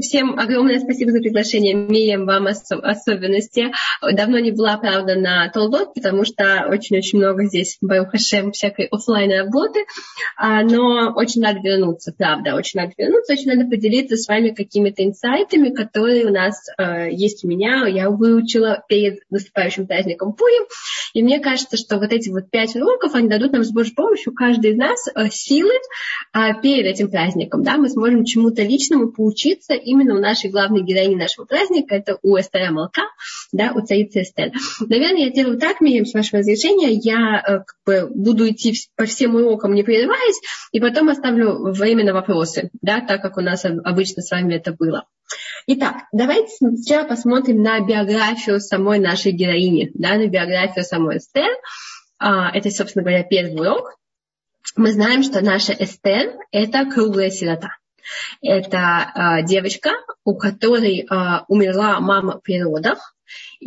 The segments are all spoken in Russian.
всем огромное спасибо за приглашение. Миям, вам особенности. Давно не была, правда, на Толдот, потому что очень-очень много здесь, Барух Хашем, всякой офлайн работы. Но очень надо вернуться, правда, очень надо вернуться, очень надо поделиться с вами какими-то инсайтами, которые у нас есть у меня. Я выучила перед наступающим праздником Пурим. И мне кажется, что вот эти вот 5 уроков, они дадут нам с Божьей помощью, каждый из нас, силы перед этим праздником. Да? Мы сможем чему-то личному поучиться именно у нашей главной героини нашего праздника, это у Эстер Амалка, да, у царицы Эстер. Наверное, я делаю так, Миям, с вашего разрешения, я буду идти по всем урокам, не прерываясь, и потом оставлю время на вопросы, да, так как у нас обычно с вами это было. Итак, давайте сначала посмотрим на биографию самой нашей героини, да, на биографию самой Эстер. Это, собственно говоря, первый урок. Мы знаем, что наша Эстер – это круглая сирота. Это девочка, у которой умерла мама при родах.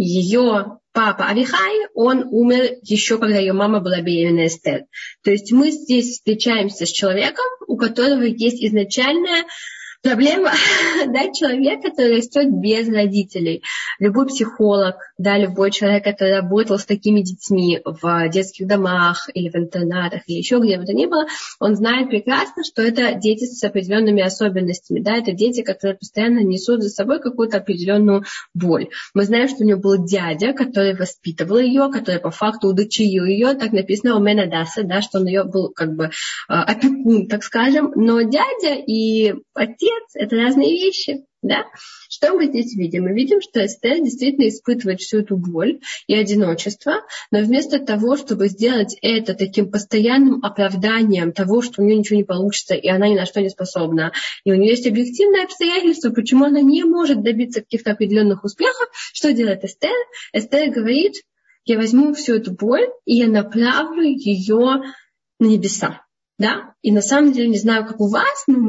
Ее папа Авихай, он умер еще, когда ее мама была беременна Эстер. То есть мы здесь встречаемся с человеком, у которого есть изначальная проблема, да, человек, который растет без родителей. Любой психолог, да, любой человек, который работал с такими детьми в детских домах или в интернатах, или еще где бы то ни было, он знает прекрасно, что это дети с определенными особенностями, да, это дети, которые постоянно несут за собой какую-то определенную боль. Мы знаем, что у нее был дядя, который воспитывал ее, который по факту удочерил ее, так написано у Менадаса, да, что он ее был как бы опекун, так скажем, но дядя и отец — это разные вещи, да? Что мы здесь видим? Мы видим, что Эстер действительно испытывает всю эту боль и одиночество, но вместо того, чтобы сделать это таким постоянным оправданием того, что у нее ничего не получится, и она ни на что не способна, и у нее есть объективные обстоятельства, почему она не может добиться каких-то определенных успехов, что делает Эстер? Эстер говорит: я возьму всю эту боль, и я направлю ее на небеса. Да? И на самом деле, не знаю, как у вас, но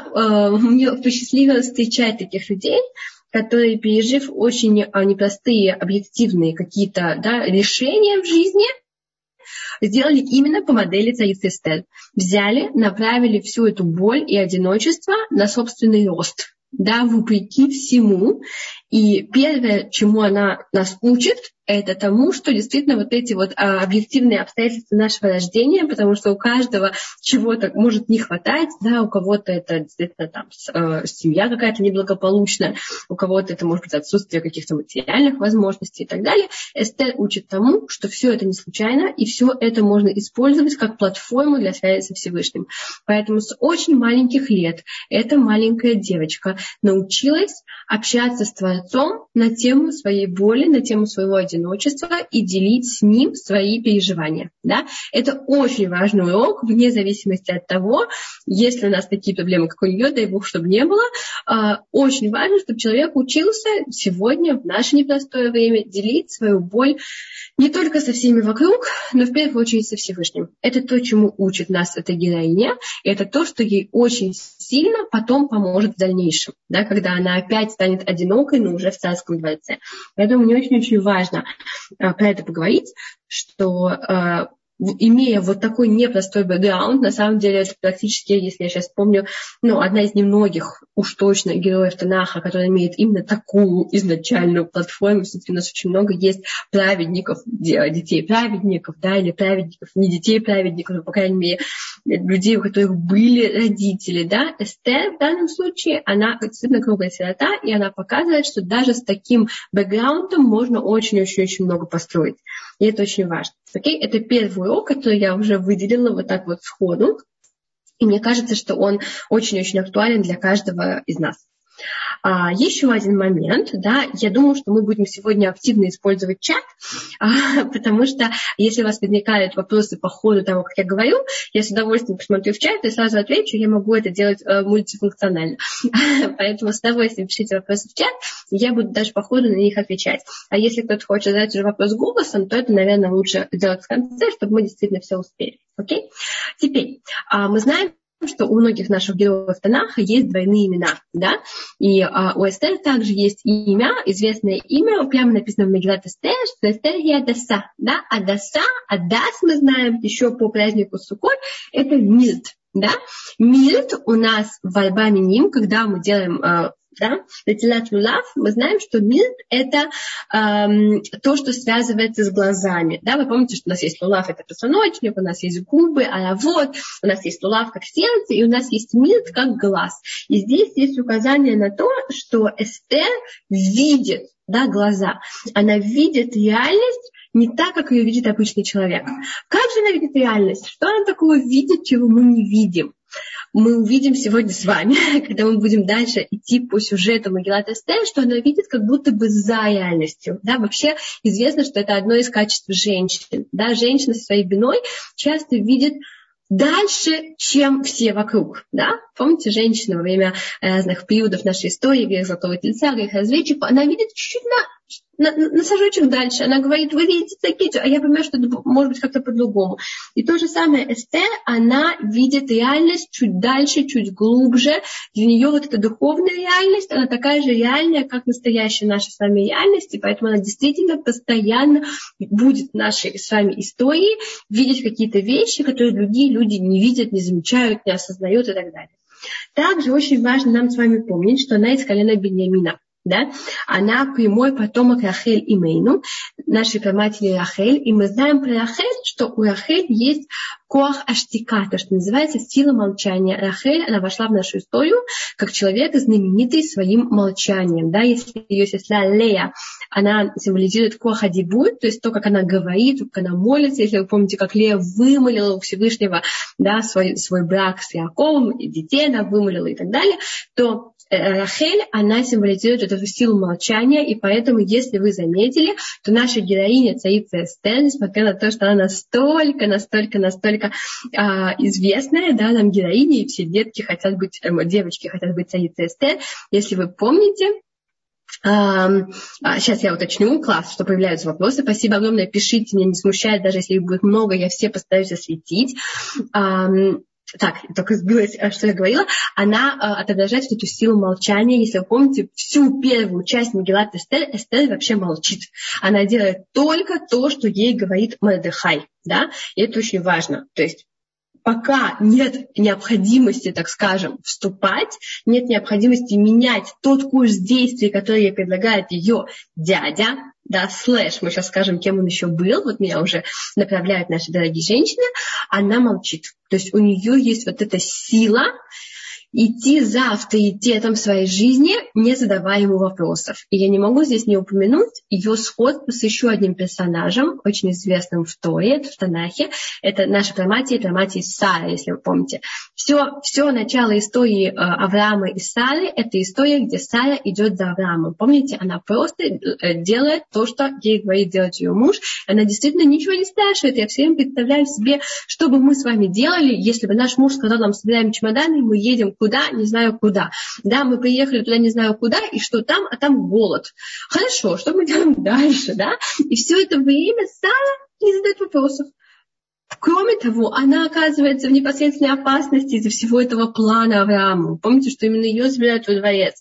мне посчастливилось встречать таких людей, которые, пережив очень непростые, объективные какие-то, да, решения в жизни, сделали именно по модели царицы Эстер. Взяли, направили всю эту боль и одиночество на собственный рост, да, вопреки всему. И первое, чему она нас учит, это тому, что действительно вот эти вот объективные обстоятельства нашего рождения, потому что у каждого чего-то может не хватать, да, у кого-то это действительно там семья какая-то неблагополучная, у кого-то это может быть отсутствие каких-то материальных возможностей и так далее. Эстер учит тому, что все это не случайно, и все это можно использовать как платформу для связи со Всевышним. Поэтому с очень маленьких лет эта маленькая девочка научилась общаться с Творцом на тему своей боли, на тему своего одиночества и делить с ним свои переживания. Да? Это очень важный урок, вне зависимости от того, есть ли у нас такие проблемы, как у нее, дай Бог, чтобы не было. Очень важно, чтобы человек учился сегодня, в наше непростое время, делить свою боль не только со всеми вокруг, но в первую очередь со Всевышним. Это то, чему учит нас эта героиня, и это то, что ей очень сильно потом поможет в дальнейшем, да, когда она опять станет одинокой, но уже в царском дворце. Поэтому мне очень-очень важно про это поговорить, что имея вот такой непростой бэкграунд, на самом деле это практически, если я сейчас помню, одна из немногих уж точно героев Танаха, которая имеет именно такую изначальную платформу. Смотри, у нас очень много есть праведников, детей праведников, да, или праведников, не детей праведников, но, по крайней мере, людей, у которых были родители, да. Эстер в данном случае, она действительно круглая сирота, и она показывает, что даже с таким бэкграундом можно очень-очень-очень много построить. И это очень важно. Окей? Это первый урок, который я уже выделила вот так вот сходу. И мне кажется, что он очень-очень актуален для каждого из нас. Еще один момент, да, я думаю, что мы будем сегодня активно использовать чат, потому что если у вас возникают вопросы по ходу того, как я говорю, я с удовольствием посмотрю в чат и сразу отвечу, я могу это делать мультифункционально. Поэтому с удовольствием пишите вопросы в чат, и я буду даже по ходу на них отвечать. А если кто-то хочет задать уже вопрос голосом, то это, наверное, лучше сделать в конце, чтобы мы действительно все успели. Окей? Теперь, мы знаем, что у многих наших героев Танаха есть двойные имена, да, и у Эстер также есть имя, известное имя, прямо написано в Мегилат Эстер, что Эстер и Адаса, да, Адас мы знаем еще по празднику Суккот, это Мильт, да, Мильт у нас в Арба Миним, когда мы делаем Да? Нетилат лулав, мы знаем, что милт – это то, что связывается с глазами. Да? Вы помните, что у нас есть лулав – это позвоночник, у нас есть губы, алавот, у нас есть лулав как сердце, и у нас есть милт как глаз. И здесь есть указание на то, что Эстер видит, да, глаза. Она видит реальность не так, как ее видит обычный человек. Как же она видит реальность? Что она такого видит, чего мы не видим? Мы увидим сегодня с вами, когда мы будем дальше идти по сюжету Мегилат Эстер, что она видит как будто бы за реальностью. Да? Вообще известно, что это одно из качеств женщин. Да? Женщина со своей биной часто видит дальше, чем все вокруг. Да? Помните, женщина во время разных периодов нашей истории, грех Золотого Тельца, грех разведчика, она видит чуть-чуть на шажочек дальше. Она говорит, вы видите такие, а я понимаю, что это может быть как-то по-другому. И то же самое Эстер, она видит реальность чуть дальше, чуть глубже. Для нее вот эта духовная реальность, она такая же реальная, как настоящая наша с вами реальность, и поэтому она действительно постоянно будет в нашей с вами истории видеть какие-то вещи, которые другие люди не видят, не замечают, не осознают и так далее. Также очень важно нам с вами помнить, что она из колена Биньямина. Да? Она прямой потомок Рахель Имейну, нашей праматери Рахель. И мы знаем про Рахель, что у Рахель есть коах аштика, то, что называется сила молчания. Рахель, она вошла в нашу историю как человек, знаменитый своим молчанием. Да? Если ее сестра Лея, она символизирует коах адибур, то есть то, как она говорит, как она молится. Если вы помните, как Лея вымолила у Всевышнего, да, свой брак с Яковом, и детей она вымолила и так далее, то Рахель, она символизирует эту силу молчания, и поэтому, если вы заметили, то наша героиня царица Эстер, несмотря на то, что она настолько известная, да, нам героиня, и все девочки хотят быть царицей Эстер. Если вы помните, сейчас я уточню, класс, что появляются вопросы. Спасибо огромное, пишите, меня не смущает, даже если их будет много, я все постараюсь осветить. Так, только сбилась, что я говорила. Она отображает эту силу молчания. Если вы помните, всю первую часть Мегилат Эстер, Эстер вообще молчит. Она делает только то, что ей говорит Мордехай. Да? И это очень важно. То есть пока нет необходимости, так скажем, вступать, нет необходимости менять тот курс действий, который ей предлагает ее дядя, да, слэш, мы сейчас скажем, кем он еще был, вот меня уже направляют наши дорогие женщины, она молчит. То есть у нее есть вот эта сила идти за авторитетом своей жизни, не задавая ему вопросов. И я не могу здесь не упомянуть ее сходство с еще одним персонажем, очень известным в Торе, в Танахе. Это наша праматери Сара, если вы помните. Все начало истории Авраама и Сары – это история, где Сара идет за Авраамом. Помните, она просто делает то, что ей говорит делать ее муж. Она действительно ничего не спрашивает. Я все время представляю себе, что бы мы с вами делали, если бы наш муж сказал нам, собираем чемоданы, мы едем куда, не знаю куда. Да, мы приехали туда, не знаю куда, и что там, а там голод. Хорошо, что мы делаем дальше, да? И все это время Сара не задает вопросов. Кроме того, она оказывается в непосредственной опасности из-за всего этого плана Авраама. Помните, что именно ее забирают во дворец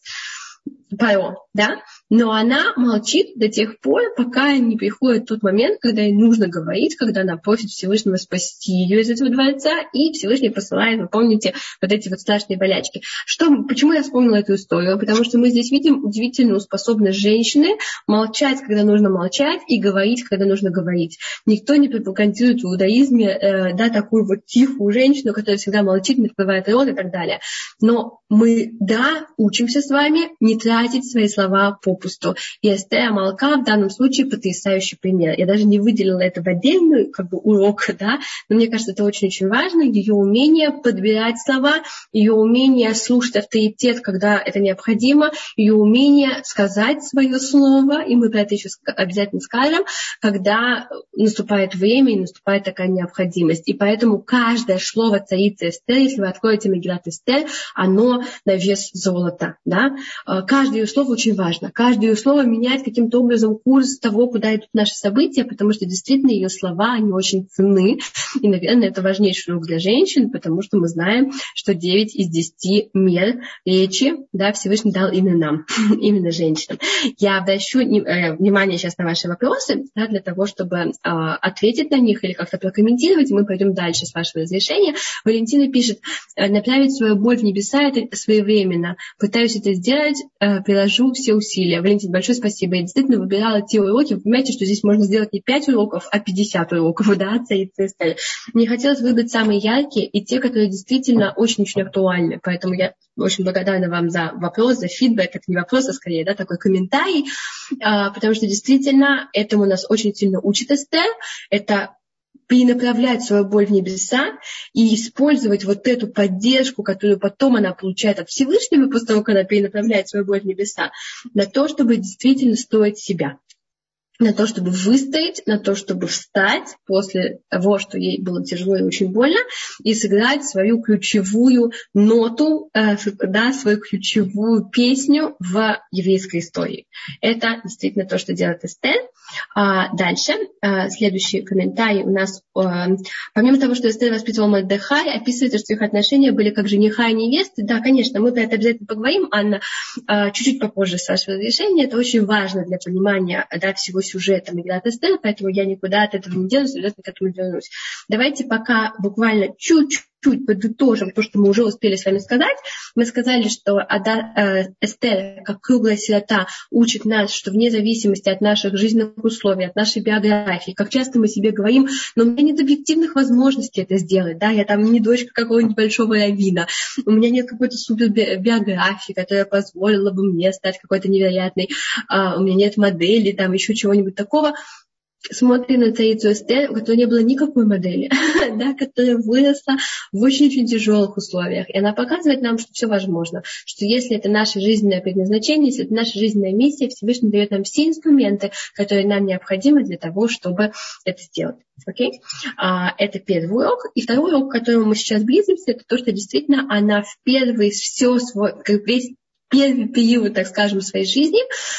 Паро, да? Но она молчит до тех пор, пока не приходит тот момент, когда ей нужно говорить, когда она просит Всевышнего спасти ее из этого дворца, и Всевышний посылает, вы помните, вот эти вот страшные болячки. Почему я вспомнила эту историю? Потому что мы здесь видим удивительную способность женщины молчать, когда нужно молчать, и говорить, когда нужно говорить. Никто не пропагандирует в иудаизме, да, такую вот тихую женщину, которая всегда молчит, не открывает рот и так далее. Но мы, да, учимся с вами не тратить свои слова попусту. И Эстер Амалка в данном случае потрясающий пример. Я даже не выделила это в отдельный урок, да, но мне кажется, это очень-очень важно. Ее умение подбирать слова, ее умение слушать авторитет, когда это необходимо, ее умение сказать свое слово, и мы про это еще обязательно скажем, когда наступает время и наступает такая необходимость. И поэтому каждое слово царицы Эстер, если вы откроете Мегилат Эстер, оно на вес золота. Да? Каждое ее слово очень важно. Каждое каждое ее слово меняет каким-то образом курс того, куда идут наши события, потому что действительно ее слова, они очень ценны. И, наверное, это важнейший урок для женщин, потому что мы знаем, что 9 из 10 мер речи, да, Всевышний дал именно нам, именно женщинам. Я обращу внимание сейчас на ваши вопросы, да, для того, чтобы ответить на них или как-то прокомментировать. Мы пойдем дальше с вашего разрешения. Валентина пишет: направить свою боль в небеса — это своевременно. Пытаюсь это сделать, приложу все усилия. Валентина, большое спасибо. Я действительно выбирала те уроки. Вы понимаете, что здесь можно сделать не 5 уроков, а 50 уроков, да, Цаицы. Мне хотелось выбрать самые яркие и те, которые действительно очень-очень актуальны. Поэтому я очень благодарна вам за вопрос, за фидбэк. Это не вопрос, а скорее, да, такой комментарий. Потому что действительно этому нас очень сильно учит Эстер. Это перенаправлять свою боль в небеса и использовать вот эту поддержку, которую потом она получает от Всевышнего, после того, как она перенаправляет свою боль в небеса, на то, чтобы действительно строить себя, на то, чтобы выстоять, на то, чтобы встать после того, что ей было тяжело и очень больно, и сыграть свою ключевую ноту, да, свою ключевую песню в еврейской истории. Это действительно то, что делает Эстер. Дальше, следующий комментарий у нас. Помимо того, что Эстер воспитывала Мордехай, описывается, что их отношения были как жениха и невесты. Да, конечно, мы про это обязательно поговорим, Анна, чуть-чуть попозже с вашего разрешения. Это очень важно для понимания, да, всего сюжета Мегилат Эстер, поэтому я никуда от этого не денусь, обязательно к этому вернусь. Давайте пока буквально чуть-чуть подытожим то, что мы уже успели с вами сказать. Мы сказали, что Эстер, как круглая сирота, учит нас, что вне зависимости от наших жизненных условий, от нашей биографии, как часто мы себе говорим, но у меня нет объективных возможностей это сделать, да, я там не дочка какого-нибудь большого раввина, у меня нет какой-то супер биографии, которая позволила бы мне стать какой-то невероятной, у меня нет модели, там еще чего-нибудь такого. Смотрим на царицу Эстер, у которой не было никакой модели, да, которая выросла в очень-очень тяжелых условиях. И она показывает нам, что все возможно, что если это наше жизненное предназначение, если это наша жизненная миссия, Всевышний дает нам все инструменты, которые нам необходимы для того, чтобы это сделать. Okay? Это первый урок. И второй урок, к которому мы сейчас близимся, это то, что действительно она впервые все свой, весь первый период, так скажем, своей жизни,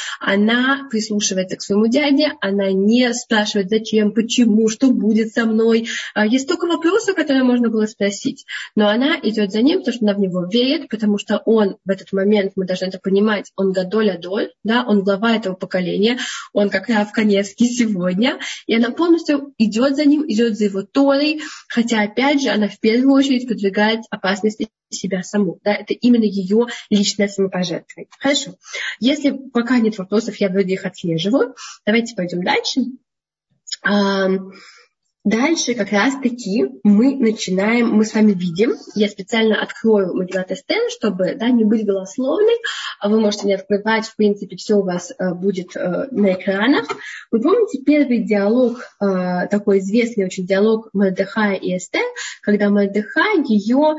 она прислушивается к своему дяде, она не спрашивает, зачем, почему, что будет со мной. Есть столько вопросов, которые можно было спросить, но она идет за ним, потому что она в него верит, потому что он в этот момент, мы должны это понимать, он гадоль-адоль, да, он глава этого поколения, он как Рав Каневский сегодня, и она полностью идет за ним, идет за его Торой, хотя, опять же, она в первую очередь подвигает опасности себя саму. Да? Это именно ее личное самопожертвование. Хорошо. Если пока нет вопросов, я вроде их отслеживаю. Давайте пойдем дальше. Дальше как раз-таки мы начинаем, мы с вами видим, я специально открою Мегилат Эстер, чтобы, да, не быть голословной, вы можете не открывать, в принципе, все у вас будет на экранах. Вы помните первый диалог, такой известный очень диалог Мордехая и Эстер, когда Мордехай ее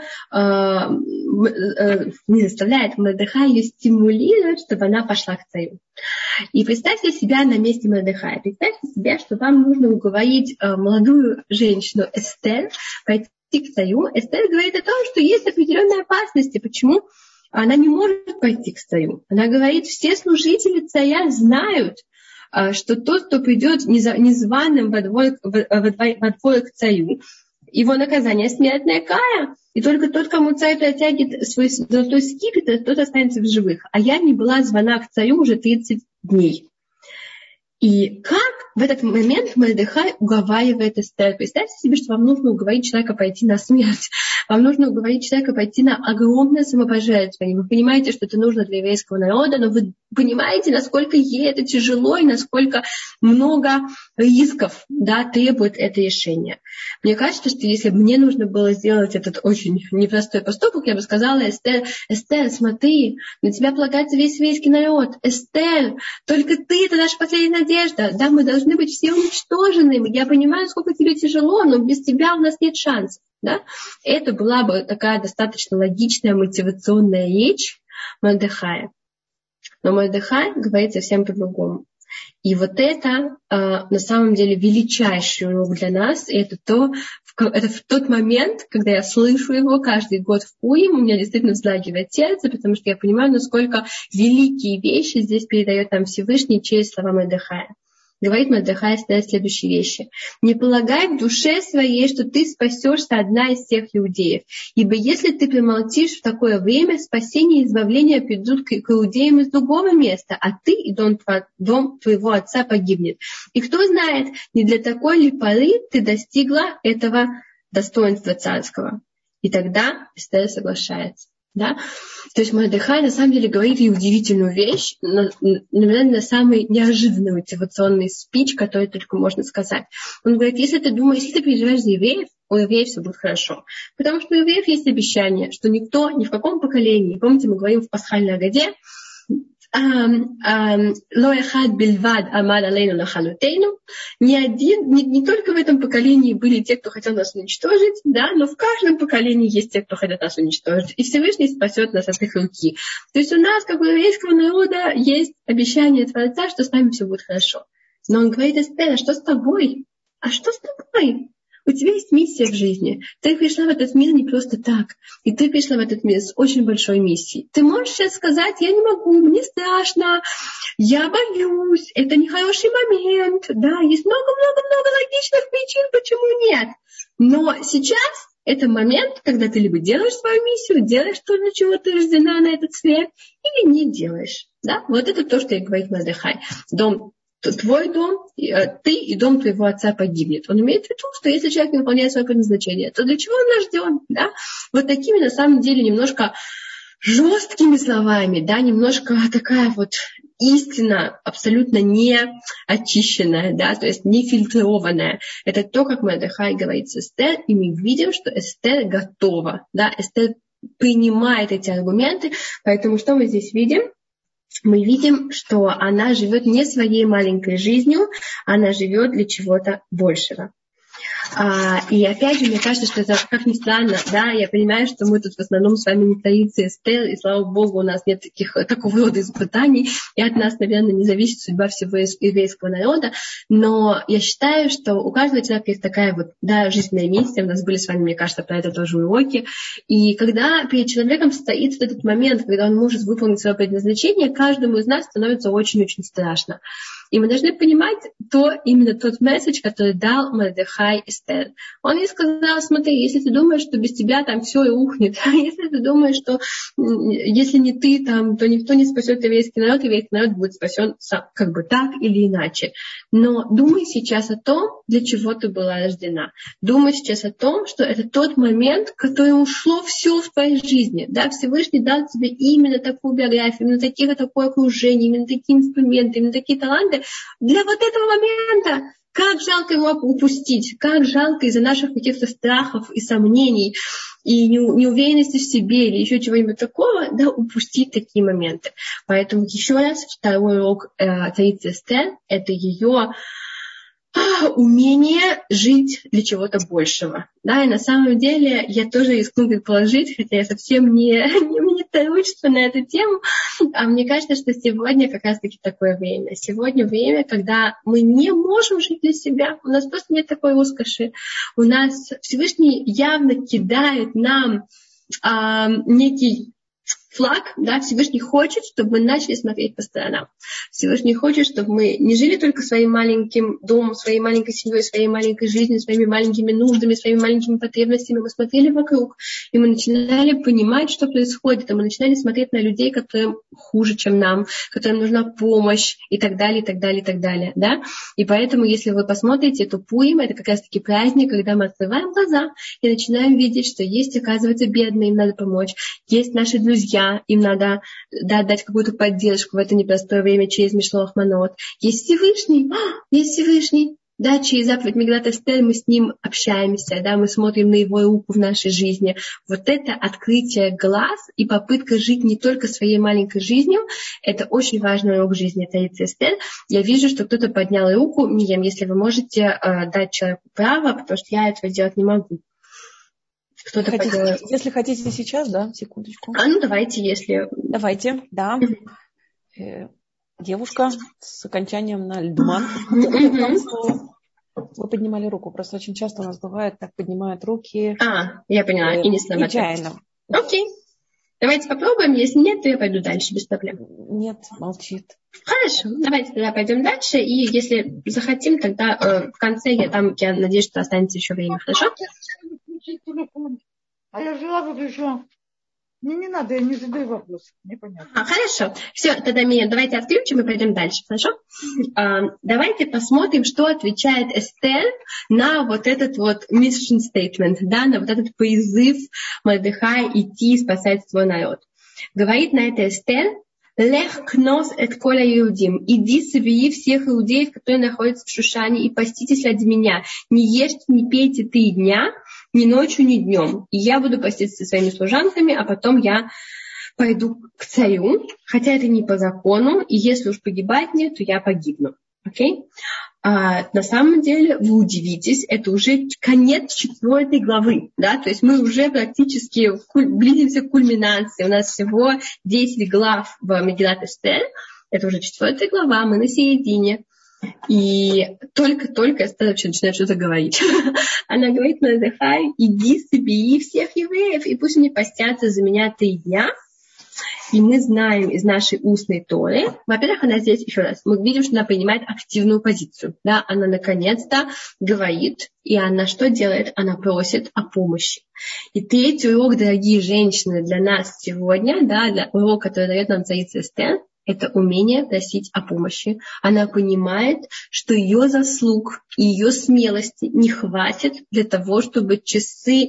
не заставляет, Мордехай ее стимулирует, чтобы она пошла к царю. И представьте себя на месте Мордехая. Представьте себе, что вам нужно уговорить молодую женщину Эстер пойти к царю. Эстер говорит о том, что есть определенные опасности. Почему она не может пойти к царю? Она говорит, все служители царя знают, что тот, кто придет незваным во двор к царю, его наказание — смертная кара. И только тот, кому царь протягивает свой золотой скипетр, тот останется в живых. А я не была звана к царю уже 30 дней. И как в этот момент Мордехай уговаривает Эстер? Представьте себе, что вам нужно уговорить человека пойти на смерть. Вам нужно уговорить человека пойти на огромное самопожертвование. Вы понимаете, что это нужно для еврейского народа, но вы понимаете, насколько ей это тяжело и насколько много рисков, да, требует это решение. Мне кажется, что если бы мне нужно было сделать этот очень непростой поступок, я бы сказала: Эстер, смотри, на тебя полагается весь еврейский народ. Эстер, только ты — это наша последняя надежда. Да, мы должны быть все уничтожены. Я понимаю, сколько тебе тяжело, но без тебя у нас нет шансов. Да? Это была бы такая достаточно логичная мотивационная речь Мордехая. Но Мордехай говорит совсем по-другому. И вот это на самом деле величайший урок для нас, и это то, это в тот момент, когда я слышу его каждый год в Пурим, у меня действительно вздрагивает сердце, потому что я понимаю, насколько великие вещи здесь передает нам Всевышний через слова Мордехая. Говорит Мордехай следующие вещи. «Не полагай в душе своей, что ты спасешься одна из всех иудеев. Ибо если ты промолчишь в такое время, спасение и избавление придут к иудеям из другого места, а ты и дом твоего отца погибнет. И кто знает, не для такой ли поры ты достигла этого достоинства царского». И тогда Эстер соглашается. Да? То есть Мордехай на самом деле говорит ей удивительную вещь, наверное, самый неожиданный мотивационный спич, который только можно сказать. Он говорит, если ты переживаешь за евреев, у евреев все будет хорошо. Потому что у евреев есть обещание, что никто, ни в каком поколении, помните, мы говорим в пасхальной Агаде, не только в этом поколении были те, кто хотел нас уничтожить, да, но в каждом поколении есть те, кто хотят нас уничтожить. И Всевышний спасет нас от их руки. То есть у нас, как у еврейского народа, есть обещание Творца, что с нами все будет хорошо. Но он говорит, Эстер, а что с тобой? А что с тобой? У тебя есть миссия в жизни. Ты пришла в этот мир не просто так. И ты пришла в этот мир с очень большой миссией. Ты можешь сейчас сказать, я не могу, мне страшно, я боюсь, это нехороший момент. Да, есть много-много-много логичных причин, почему нет. Но сейчас это момент, когда ты либо делаешь свою миссию, делаешь то, для чего ты рождена на этот свет, или не делаешь. Да? Вот это то, что и говорит Мордехай. Твой дом, ты и дом твоего отца погибнет. Он имеет в виду, что если человек не выполняет свое предназначение, то для чего он рожден? Да? Вот такими, на самом деле, немножко жесткими словами, да, немножко такая вот истина абсолютно не очищенная, да, то есть не фильтрованная. Это то, как Мордехай говорит с Эстер, и мы видим, что Эстер готова, да, Эстер принимает эти аргументы, поэтому что мы здесь видим? Мы видим, что она живет не своей маленькой жизнью, она живет для чего-то большего. И опять же, мне кажется, что это, как ни странно, да, я понимаю, что мы тут в основном с вами не традиции Эстер, и слава Богу, у нас нет такого рода испытаний, и от нас, наверное, не зависит судьба всего еврейского народа, но я считаю, что у каждого человека есть такая вот, да, жизненная миссия, у нас были с вами, мне кажется, про это тоже уроки, и когда перед человеком стоит вот этот момент, когда он может выполнить свое предназначение, каждому из нас становится очень-очень страшно. И мы должны понимать именно тот месседж, который дал Мордехай Эстер. Он ей сказал, смотри, если ты думаешь, что без тебя там все и ухнет, если ты думаешь, что если не ты там, то никто не спасет еврейский народ будет спасен как бы так или иначе. Но думай сейчас о том, для чего ты была рождена. Думай сейчас о том, что это тот момент, в который ушло все в твоей жизни. Да? Всевышний дал тебе именно такую биографию, именно такое окружение, именно такие инструменты, именно такие таланты для вот этого момента. Как жалко его упустить, как жалко из-за наших каких-то страхов и сомнений и неуверенности в себе или еще чего-нибудь такого, да, упустить такие моменты. Поэтому еще раз второй урок царицы Эстер – это ее умение жить для чего-то большего. Да, и на самом деле я тоже рискну предположить, хотя я совсем не таучество на эту тему, а мне кажется, что сегодня как раз-таки такое время. Сегодня время, когда мы не можем жить для себя. У нас просто нет такой роскоши. У нас Всевышний явно кидает нам некий флаг, да, Всевышний хочет, чтобы мы начали смотреть по сторонам. Всевышний хочет, чтобы мы не жили только своим маленьким домом, своей маленькой семьей, своей маленькой жизнью, своими маленькими нуждами, своими маленькими потребностями. Мы смотрели вокруг, и мы начинали понимать, что происходит, и мы начинали смотреть на людей, которым хуже, чем нам, которым нужна помощь, и так далее, и так далее, и так далее, да. И поэтому, если вы посмотрите, то Пурим — это как раз-таки праздник, когда мы открываем глаза и начинаем видеть, что есть, оказывается, бедные, им надо помочь, есть наши друзья, им надо дать какую-то поддержку в это непростое время через Мишлох Манот. Есть Всевышний. Да, через заповедь Мегилат Эстер мы с ним общаемся, да, мы смотрим на его руку в нашей жизни. Вот это открытие глаз и попытка жить не только своей маленькой жизнью, это очень важный урок жизни царицы Эстер. Я вижу, что кто-то поднял руку. Миям, если вы можете дать человеку право, потому что я этого делать не могу. Если хотите сейчас, да, секундочку. Давайте, если... Давайте, да. Девушка с окончанием на Льдман. Вы поднимали руку. Просто очень часто у нас бывает, так поднимают руки. Я поняла. И не снимать. Нечаянно. Окей. Давайте попробуем. Если нет, то я пойду дальше без проблем. Нет, молчит. Хорошо. Давайте тогда пойдем дальше. И если захотим, тогда в конце я надеюсь, что останется еще время. Хорошо? А я жила выключила. Мне не надо, я не задаю вопрос. Непонятно. Хорошо. Все, тогда давайте отключим и пойдем дальше. Хорошо? Давайте посмотрим, что отвечает Эстер на вот этот вот mission statement, да, на вот этот призыв Мордехая идти и спасать свой народ. Говорит на это Эстер: «Лех кнос эт коля иудим». Иди, собери всех иудеев, которые находятся в Шушане, и поститесь ради меня. Не ешьте, не пейте 3 дня, ни ночью, ни днем. И я буду поститься со своими служанками, а потом я пойду к царю, хотя это не по закону, и если уж погибать мне, то я погибну. Окей? На самом деле, вы удивитесь, это уже конец 4 главы, да, то есть мы уже практически близимся к кульминации. У нас всего 10 глав в Мегилат Эстер, это уже 4 глава, мы на середине. И только Эстер начинает что-то говорить. Она говорит: Мордехай, иди, собери всех евреев, и пусть они постятся за меня 3 дня. И мы знаем из нашей устной Торы, во-первых, она здесь, еще раз, мы видим, что она принимает активную позицию. Да? Она наконец-то говорит, и она что делает? Она просит о помощи. И 3-й урок, дорогие женщины, для нас сегодня, да, для урока, который дает нам царица Эстер, это умение просить о помощи. Она понимает, что ее заслуг и ее смелости не хватит для того, чтобы весы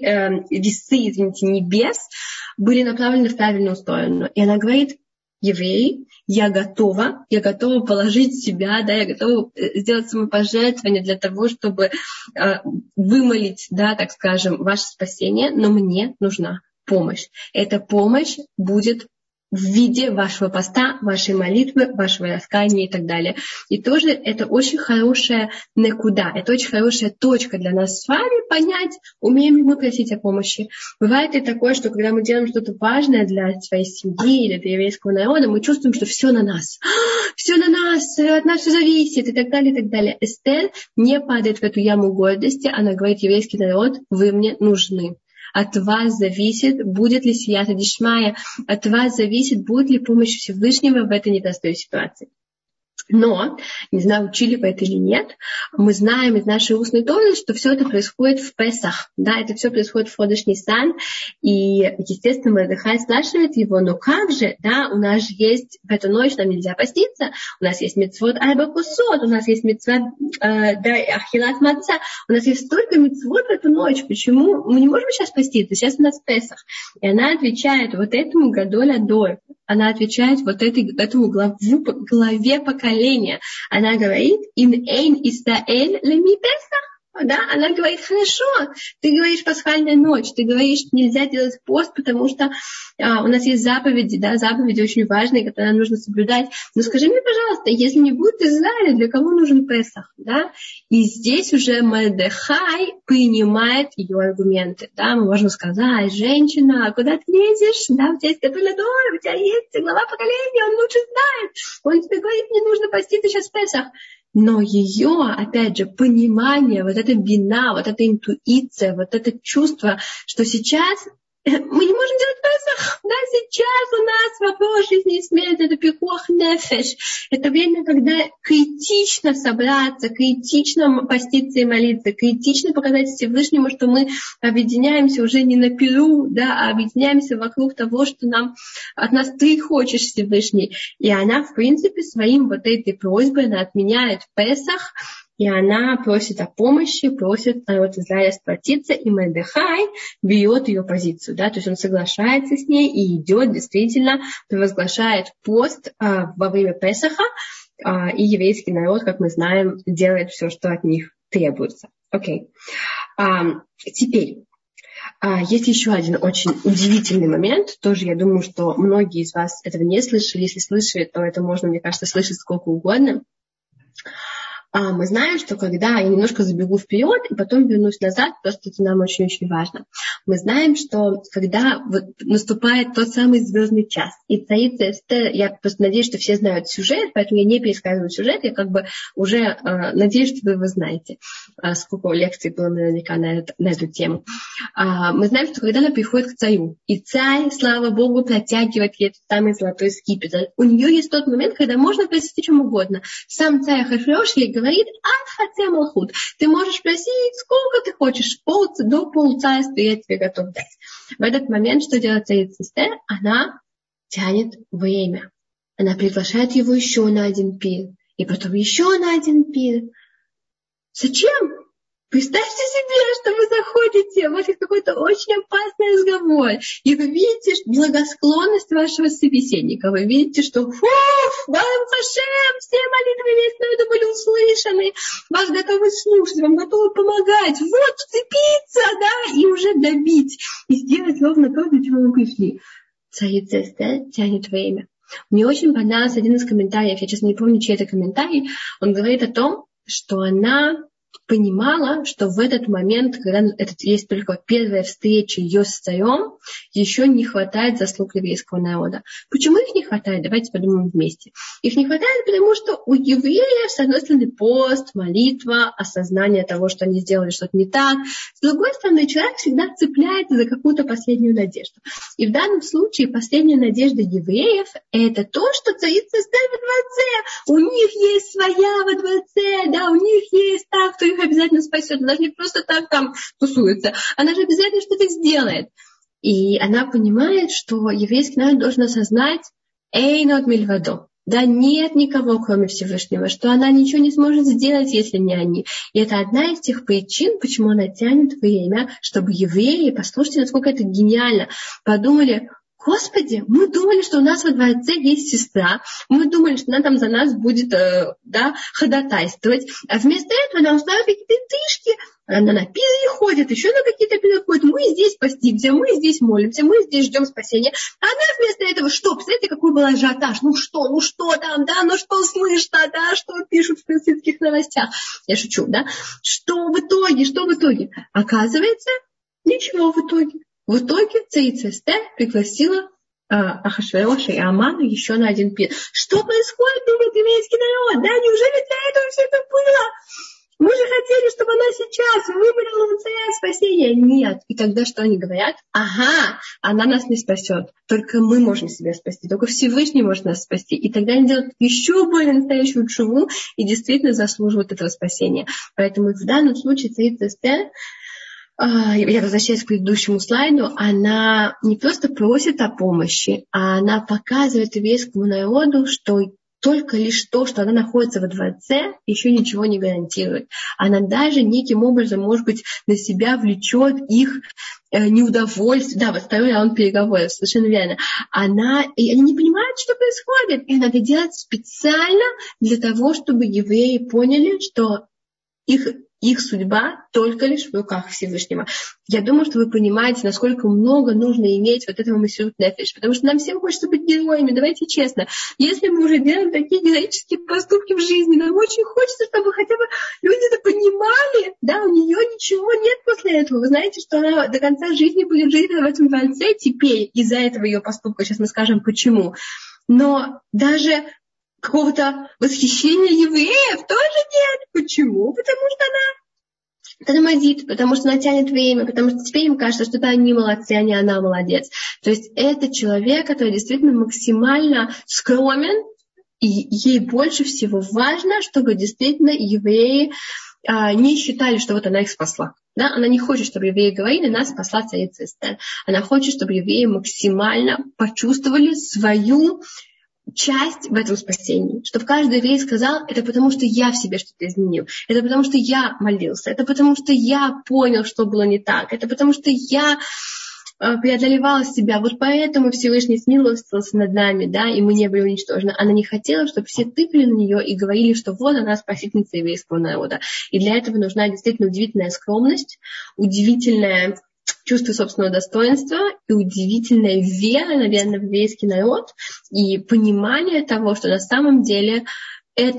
небес были направлены в правильную сторону. И она говорит: евреи, я готова положить себя, да, я готова сделать самопожертвование для того, чтобы вымолить, да, так скажем, ваше спасение, но мне нужна помощь. Эта помощь будет в виде вашего поста, вашей молитвы, вашего раскаяния и так далее. И тоже это очень хорошая некуда, это очень хорошая точка для нас с вами понять, умеем ли мы просить о помощи. Бывает и такое, что когда мы делаем что-то важное для своей семьи или для еврейского народа, мы чувствуем, что все на нас. Все на нас, от нас все зависит и так далее, и так далее. Эстер не падает в эту яму гордости, она говорит: еврейский народ, вы мне нужны. От вас зависит, будет ли сията дишмая, от вас зависит, будет ли помощь Всевышнего в этой непростой ситуации. Но, не знаю, учили вы это или нет, мы знаем из нашей устной Торы, что все это происходит в Песах. Да, это все происходит в Ходеш Нисан. И, естественно, Мордехай спрашивает его: ну как же, да, у нас же есть в эту ночь, нам нельзя поститься, у нас есть мицвот Арба Кусот, у нас есть мицвот Ахилат Маца, у нас есть столько мицвот в эту ночь, почему мы не можем сейчас поститься, сейчас у нас Песах. И она отвечает вот этому Гадоль Адор, она отвечает вот этому главе поколения. Она говорит: «Ин эйн Исраэль леми Песах». Да, она говорит: хорошо, ты говоришь пасхальная ночь, ты говоришь, что нельзя делать пост, потому что у нас есть заповеди, да, заповеди очень важные, которые нам нужно соблюдать. Но скажи мне, пожалуйста, если не будет Израиля, для кого нужен Песах? Да? И здесь уже Мордехай принимает ее аргументы. Да? Мы можем сказать: женщина, куда ты лезешь? Да, у тебя есть Гадоль Адор, у тебя есть глава поколения, он лучше знает. Он тебе говорит: мне нужно поститься сейчас Песах. Но ее, опять же, понимание, вот эта бина, вот эта интуиция, вот это чувство, что сейчас мы не можем делать Песах, да, сейчас у нас вопрос жизни и смерти, это пикуах нефеш. Это время, когда критично собраться, критично поститься и молиться, критично показать Всевышнему, что мы объединяемся уже не на пиру, да, а объединяемся вокруг того, что от нас ты хочешь, Всевышний. И она, в принципе, своим вот этой просьбой, она отменяет Песах, и она просит о помощи, просит народ Израиля сплотиться, и Мордехай бьет ее позицию. Да? То есть он соглашается с ней и идет, действительно, провозглашает пост во время Песаха, и еврейский народ, как мы знаем, делает все, что от них требуется. Окей. Теперь, есть еще один очень удивительный момент. Тоже я думаю, что многие из вас этого не слышали. Если слышали, то это можно, мне кажется, слышать сколько угодно. мы знаем, что когда я немножко забегу вперед и потом вернусь назад, просто это нам очень-очень важно. Мы знаем, что когда наступает тот самый звездный час, и царица Эстер, я просто надеюсь, что все знают сюжет, поэтому я не пересказываю сюжет, я уже надеюсь, что вы его знаете, сколько лекций было наверняка на эту тему. Мы знаем, что когда она приходит к царю, и царь, слава Богу, протягивает ей этот самый золотой скипетр, у нее есть тот момент, когда можно просить о чем угодно. Сам царь Ахашвирош ей говорит: «Ат-хатя малхут». Ты можешь просить сколько ты хочешь, до полцарствия я тебе готов дать. В этот момент, что делает царица Эстер? Она тянет время. Она приглашает его еще на один пир, и потом еще на один пир. Зачем? Представьте себе, что вы заходите, у вас есть какой-то очень опасный разговор, и вы видите благосклонность вашего собеседника, вы видите, что Барух Хашем, все молитвы весь народу были услышаны, вас готовы слушать, вам готовы помогать, вот вцепиться, да, и уже добить, и сделать ровно то, для чего вы пришли. Царица Эстер тянет время. Мне очень понравился один из комментариев, я, честно, не помню, чей это комментарий, он говорит о том, что она понимала, что в этот момент, когда есть только первая встреча ее с царем, еще не хватает заслуг еврейского народа. Почему их не хватает? Давайте подумаем вместе. Их не хватает, потому что у евреев, с одной стороны, пост, молитва, осознание того, что они сделали что-то не так. С другой стороны, человек всегда цепляется за какую-то последнюю надежду. И в данном случае последняя надежда евреев – это то, что царица Эстер во дворце. У них есть своя во дворце, да, у них есть та, кто их обязательно спасет. Она же не просто так там тусуется. Она же обязательно что-то сделает. И она понимает, что еврейский народ должен осознать «Эйнот мильвадо». Да, нет никого, кроме Всевышнего, что она ничего не сможет сделать, если не они. И это одна из тех причин, почему она тянет время, чтобы евреи, послушайте, насколько это гениально, подумали: Господи, мы думали, что у нас во дворце есть сестра, мы думали, что она там за нас будет ходатайствовать, а вместо этого она устраивает какие-то интрижки, она на пиры ходит, еще на какие-то пиры ходит, мы здесь постимся, мы здесь молимся, мы здесь ждем спасения, а она вместо этого что? Представляете, какой был ажиотаж, ну что там, да, ну что слышно, да, что пишут в персидских новостях, я шучу, да, что в итоге? Оказывается, ничего в итоге. В итоге царица Эстер пригласила Ахашвироша и Амана еще на один пир. Что происходит, думает еврейский народ? Да, неужели для этого все это было? Мы же хотели, чтобы она сейчас выбрала у царя спасения. Нет. И тогда что они говорят? Ага, она нас не спасет. Только мы можем себя спасти. Только Всевышний может нас спасти. И тогда они делают еще более настоящую тшуву и действительно заслуживают этого спасения. Поэтому в данном случае царица Эстер, я возвращаюсь к предыдущему слайду, она не просто просит о помощи, а она показывает еврейскому народу, что только лишь то, что она находится во дворце, еще ничего не гарантирует. Она даже неким образом, может быть, на себя влечет их неудовольствие. Да, вот второй раунд переговоров, совершенно верно. И они не понимают, что происходит. И надо делать специально для того, чтобы евреи поняли, что их судьба только лишь в руках Всевышнего. Я думаю, что вы понимаете, насколько много нужно иметь вот этого мессирут нефеш, потому что нам всем хочется быть героями, давайте честно. Если мы уже делаем такие героические поступки в жизни, нам очень хочется, чтобы хотя бы люди это понимали, да, у нее ничего нет после этого. Вы знаете, что она до конца жизни будет жить в этом дворце теперь из-за этого ее поступка. Сейчас мы скажем, почему. Но даже какого-то восхищения евреев тоже нет. Почему? Потому что она тормозит, потому что она тянет время, потому что теперь им кажется, что это они молодцы, а не она молодец. То есть это человек, который действительно максимально скромен, и ей больше всего важно, чтобы действительно евреи не считали, что вот она их спасла. Да? Она не хочет, чтобы евреи говорили: нас спасла царица Эстер. Она хочет, чтобы евреи максимально почувствовали свою часть в этом спасении. Чтобы каждый еврей сказал: это потому, что я в себе что-то изменил. Это потому, что я молился. Это потому, что я понял, что было не так. Это потому, что я преодолевала себя. Вот поэтому Всевышний смилостивился над нами, да, и мы не были уничтожены. Она не хотела, чтобы все тыкали на нее и говорили, что вот она спасительница еврейского народа. И для этого нужна действительно удивительная скромность, удивительная чувство собственного достоинства и удивительная вера, наверное, в еврейский народ и понимание того, что на самом деле это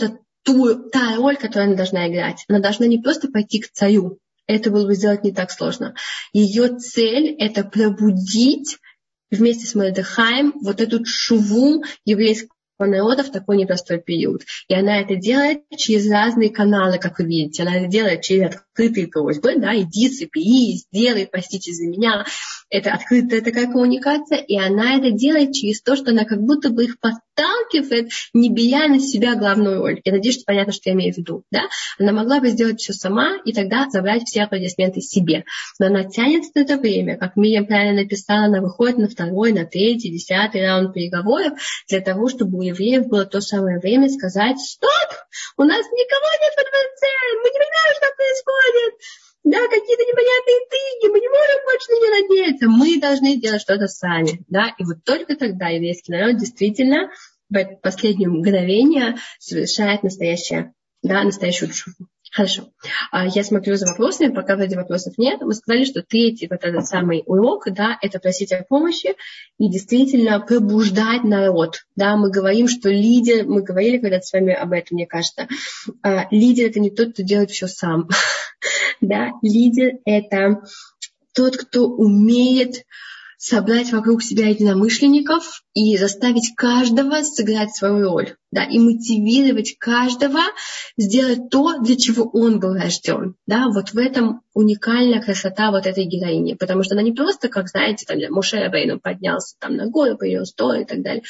та роль, которую она должна играть. Она должна не просто пойти к царю. Это было бы сделать не так сложно. Ее цель – это пробудить вместе с Мордехаем вот эту шуву еврейского народа в такой непростой период. И она это делает через разные каналы, как вы видите. Она это делает через открытые просьбы, да, иди, цепи, сделай, простите за меня. Это открытая такая коммуникация, и она это делает через то, что она как будто бы их подталкивает, не беря на себя главную роль. Я надеюсь, что понятно, что я имею в виду. Да? Она могла бы сделать все сама и тогда забрать все аплодисменты себе. Но она тянет это время, как Мирьям правильно написала, она выходит на второй, на третий, 10-й раунд переговоров для того, чтобы у евреев было то самое время сказать: стоп, у нас никого нет во дворце, мы не понимаем, что происходит. Да, какие-то непонятные интриги, мы не можем больше на нее надеяться, мы должны делать что-то сами. Да? И вот только тогда еврейский народ действительно в это последнее мгновение совершает настоящую шуву. Хорошо. Я смотрю за вопросами, пока вроде вопросов нет. Мы сказали, что третий вот этот самый урок, да, это просить о помощи и действительно пробуждать народ. Да, мы говорим, что лидер, мы говорили когда-то с вами об этом, мне кажется, лидер — это не тот, кто делает все сам. Да, лидер — это тот, кто умеет собрать вокруг себя единомышленников и заставить каждого сыграть свою роль, да, и мотивировать каждого сделать то, для чего он был рожден. Да, вот в этом уникальная красота вот этой героини, потому что она не просто, как знаете, там, Моше Рабейну поднялся там на гору, появился то и так далее.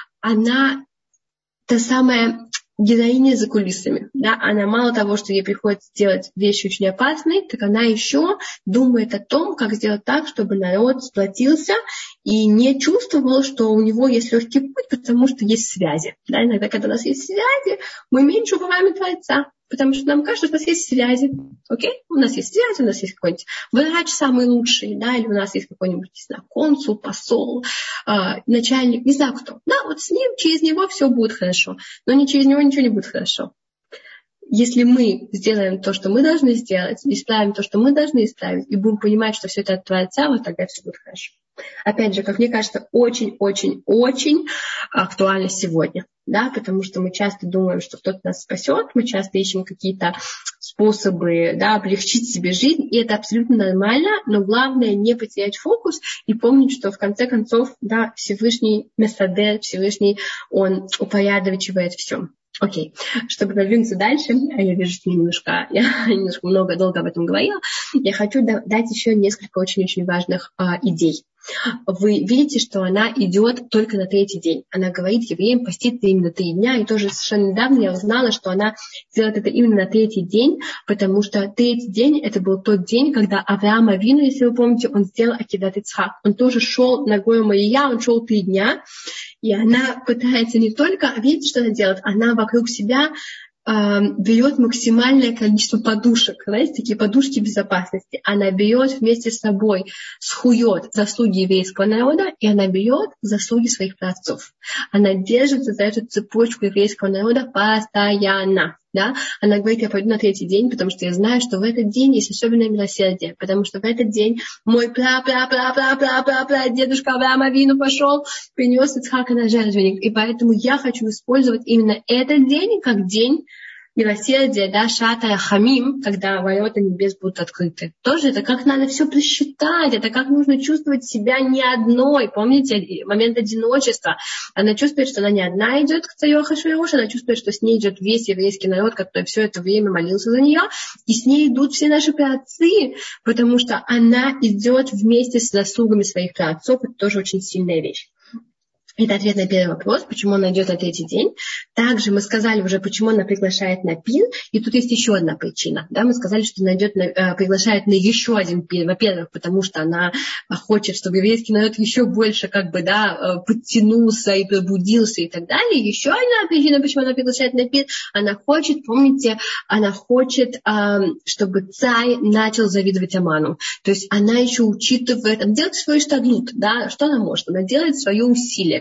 Она та самая героиня за кулисами. Да? Она мало того, что ей приходится делать вещи очень опасные, так она еще думает о том, как сделать так, чтобы народ сплотился и не чувствовал, что у него есть легкий путь, потому что есть связи. Да? Иногда, когда у нас есть связи, мы меньше уповаем на Творца, потому что нам кажется, что у нас есть связи. Окей? У нас есть связи, у нас есть какой-нибудь врач самый лучший, да? Или у нас есть какой-нибудь, не знаю, консул, посол, начальник, не знаю кто. Да, вот с ним, через него все будет хорошо. Но не через него ничего не будет хорошо. Если мы сделаем то, что мы должны сделать, исправим то, что мы должны исправить, и будем понимать, что все это от Творца, вот тогда все будет хорошо. Опять же, как мне кажется, очень-очень-очень актуально сегодня. Да, потому что мы часто думаем, что кто-то нас спасет, мы часто ищем какие-то способы, да, облегчить себе жизнь, и это абсолютно нормально, но главное не потерять фокус и помнить, что в конце концов, да, Всевышний Месадер, Всевышний, Он упорядочивает все. Окей. Чтобы продвинуться дальше, я вижу, что я немножко долго об этом говорила, я хочу дать еще несколько очень-очень важных идей. Вы видите, что она идет только на третий день. Она говорит евреям поститься именно 3 дня. И тоже совершенно недавно я узнала, что она делает это именно на третий день, потому что третий день — это был тот день, когда Авраам Авину, если вы помните, он сделал Акидат Ицхак. Он тоже шел на гору Мория, он шел 3 дня. И она пытается не только... Видите, что она делает? Она вокруг себя берет максимальное количество подушек, знаете, такие подушки безопасности. Она берет вместе с собой, схует заслуги еврейского народа, и она берет заслуги своих праотцов. Она держится за эту цепочку еврейского народа постоянно. Да? Она говорит: я пойду на третий день, потому что я знаю, что в этот день есть особенное милосердие, потому что в этот день мой дедушка Авраам Авину пошел, принес Ицхака на жертвенник, и поэтому я хочу использовать именно этот день как день милосердия, да, Шата Хамим, когда ворота небес будут открыты. Тоже это как надо все просчитать, это как нужно чувствовать себя не одной. Помните момент одиночества? Она чувствует, что она не одна идет к царю Ахашвирошу, она чувствует, что с ней идет весь еврейский народ, который все это время молился за нее, и с ней идут все наши праотцы, потому что она идет вместе с заслугами своих праотцов. Это тоже очень сильная вещь. Это ответ на первый вопрос, почему она идет на третий день. Также мы сказали уже, почему она приглашает на пир. И тут есть еще одна причина. Да, мы сказали, что она приглашает на еще один пир. Во-первых, потому что она хочет, чтобы еврейский народ еще больше подтянулся и пробудился и так далее. Еще одна причина, почему она приглашает на пир. Она хочет, помните, чтобы царь начал завидовать Аману. То есть она еще учитывает, она делает свой штадлут. Да, что она может? Она делает свое усилие.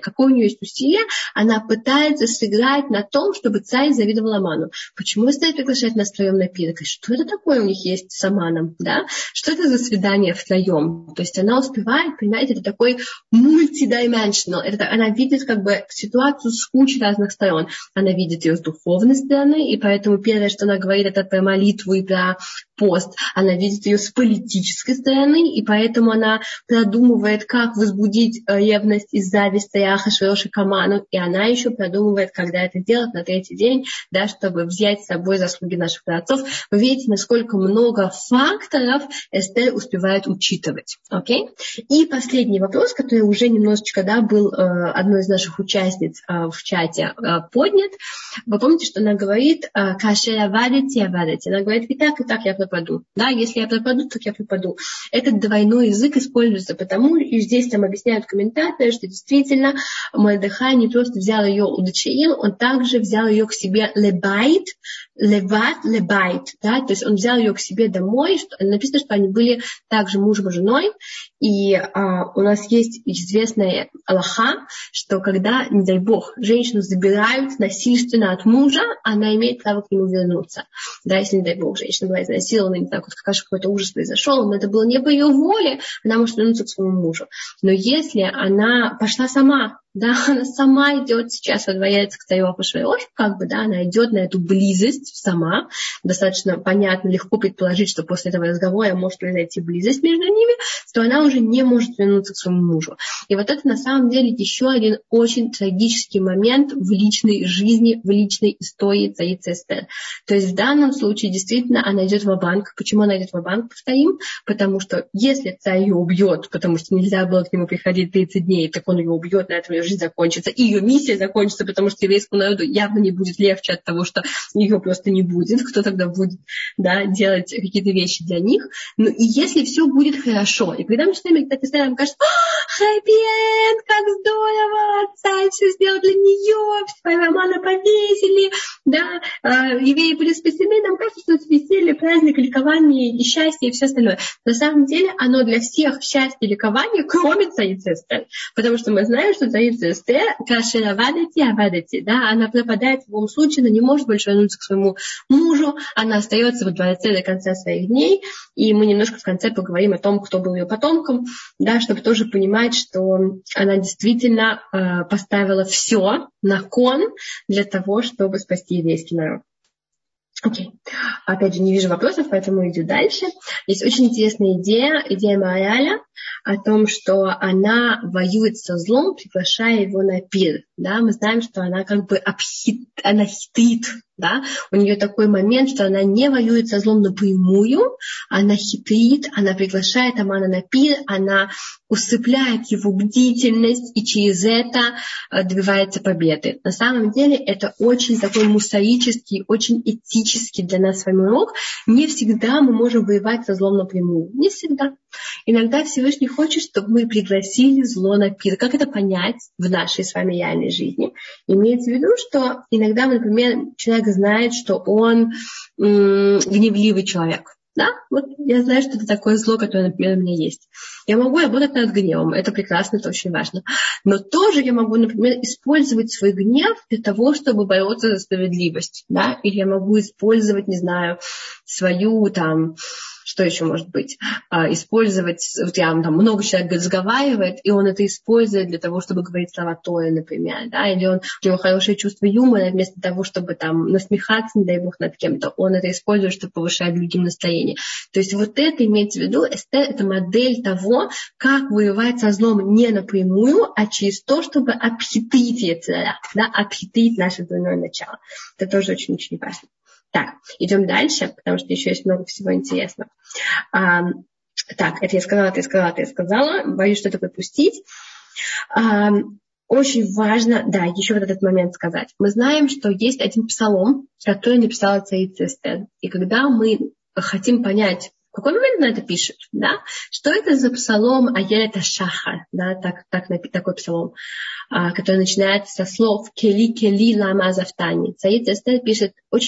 какое у нее есть усилие, она пытается сыграть на том, чтобы царь завидовал Аману. Почему Эстер приглашает нас втроем на пир? Что это такое у них есть с Аманом? Да? Что это за свидание втроем? То есть она успевает, понимаете, это такой multidimensional. Она видит как бы ситуацию с кучей разных сторон. Она видит ее с духовной стороны, и поэтому первое, что она говорит, это про молитву и про пост. Она видит ее с политической стороны, и поэтому она продумывает, как возбудить ревность и зависть царя Ахашвероша к Аману, и она еще продумывает, когда это делать на третий день, да, чтобы взять с собой заслуги наших праотцов. Вы видите, насколько много факторов Эстер успевает учитывать. Okay? И последний вопрос, который уже немножечко, да, был одной из наших участниц в чате поднят. Вы помните, что она говорит «Кашер авадити, авадити». Она говорит и так я пропаду. Да, если я пропаду, то я пропаду. Этот двойной язык используется потому, и здесь там объясняют комментаторы, что действительно Мордехай не просто взял ее, удочерил, он также взял ее к себе лебайт, леват, лебайт. Да, то есть он взял ее к себе домой. Написано, что они были также мужем и женой. И у нас есть известная алаха, что когда, не дай бог, женщину забирают насильственно от мужа, она имеет право к нему вернуться. Да, если, не дай бог, женщина была изнасилована, не знаю, какой-то ужас произошел, но это было не по ее воле, она может вернуться к своему мужу. Но если она пошла сама, да, она сама идет сейчас во дворец к царю Ахашверошу, как бы, да, она идет на эту близость сама, достаточно понятно, легко предположить, что после этого разговора может произойти близость между ними, то она уже не может вернуться к своему мужу. И вот это на самом деле еще один очень трагический момент в личной жизни, в личной истории царицы Эстер. То есть в данном случае действительно она идет ва-банк. Почему она идет ва-банк, повторим? Потому что если царь ее убьет, потому что нельзя было к нему приходить 30 дней, так он ее убьет, на этом ее жизнь закончится, и ее миссия закончится, потому что еврейскому народу явно не будет легче от того, что ее просто не будет. Кто тогда будет, да, делать какие-то вещи для них? Ну и если все будет хорошо, и когда мы читаем этот Эстер, нам кажется, хэппи-энд, как здорово, царь все сделал для нее, Амана повесили, да, евреи были спасены, нам кажется, что это веселье, праздник, ликование и счастье и все остальное. На самом деле оно для всех счастье и ликование, кроме царицы Эстер. Потому что мы знаем, что царица Эстер, кашер авадити, авадити, да, она пропадает в любом случае, она не может больше вернуться к своему мужу, она остается во дворце до конца своих дней, и мы немножко в конце поговорим о том, кто был ее потомком, да, чтобы тоже понимать, что она действительно поставила все на кон для того, чтобы спасти еврейский народ. Окей. Опять же, не вижу вопросов, поэтому иду дальше. Есть очень интересная идея Маораля о том, что она воюет со злом, приглашая его на пир. Да? Мы знаем, что она как бы она хитрит. Да? У нее такой момент, что она не воюет со злом напрямую, она хитрит, она приглашает Амана на пир, она усыпляет его бдительность и через это добивается победы. На самом деле это очень такой мусорический, очень этический для нас с вами урок. Не всегда мы можем воевать со злом напрямую. Не всегда. Иногда Всевышний хочет, чтобы мы пригласили зло на пир. Как это понять в нашей с вами реальной жизни? Имеется в виду, что иногда, например, человек знает, что он гневливый человек. Да? Вот я знаю, что это такое зло, которое, например, у меня есть. Я могу работать над гневом. Это прекрасно, это очень важно. Но тоже я могу, например, использовать свой гнев для того, чтобы бороться за справедливость. Да? Или я могу использовать, не знаю, свою там... Что еще может быть? Использовать, вот я там много человек разговаривает, и он это использует для того, чтобы говорить слова Торы, например, да, или у него хорошее чувство юмора, вместо того, чтобы там насмехаться, не дай бог, над кем-то, он это использует, чтобы повышать другим настроение. То есть вот это имеется в виду, Эстер, это модель того, как воевать со злом не напрямую, а через то, чтобы обхитрить Йецер-ара, да, обхитрить наше двойное начало. Это тоже очень-очень важно. Так, идем дальше, потому что еще есть много всего интересного. Так, это я сказала. Боюсь что-то пропустить. Очень важно, да, еще вот этот момент сказать. Мы знаем, что есть один псалом, который написала царица Эстер. И когда мы хотим понять, в какой момент она это пишет, да, что это за псалом Аелет ха-Шахар, да, такой псалом, который начинается со слов «Кели, кели, лама азавтани». Царица Эстер пишет очень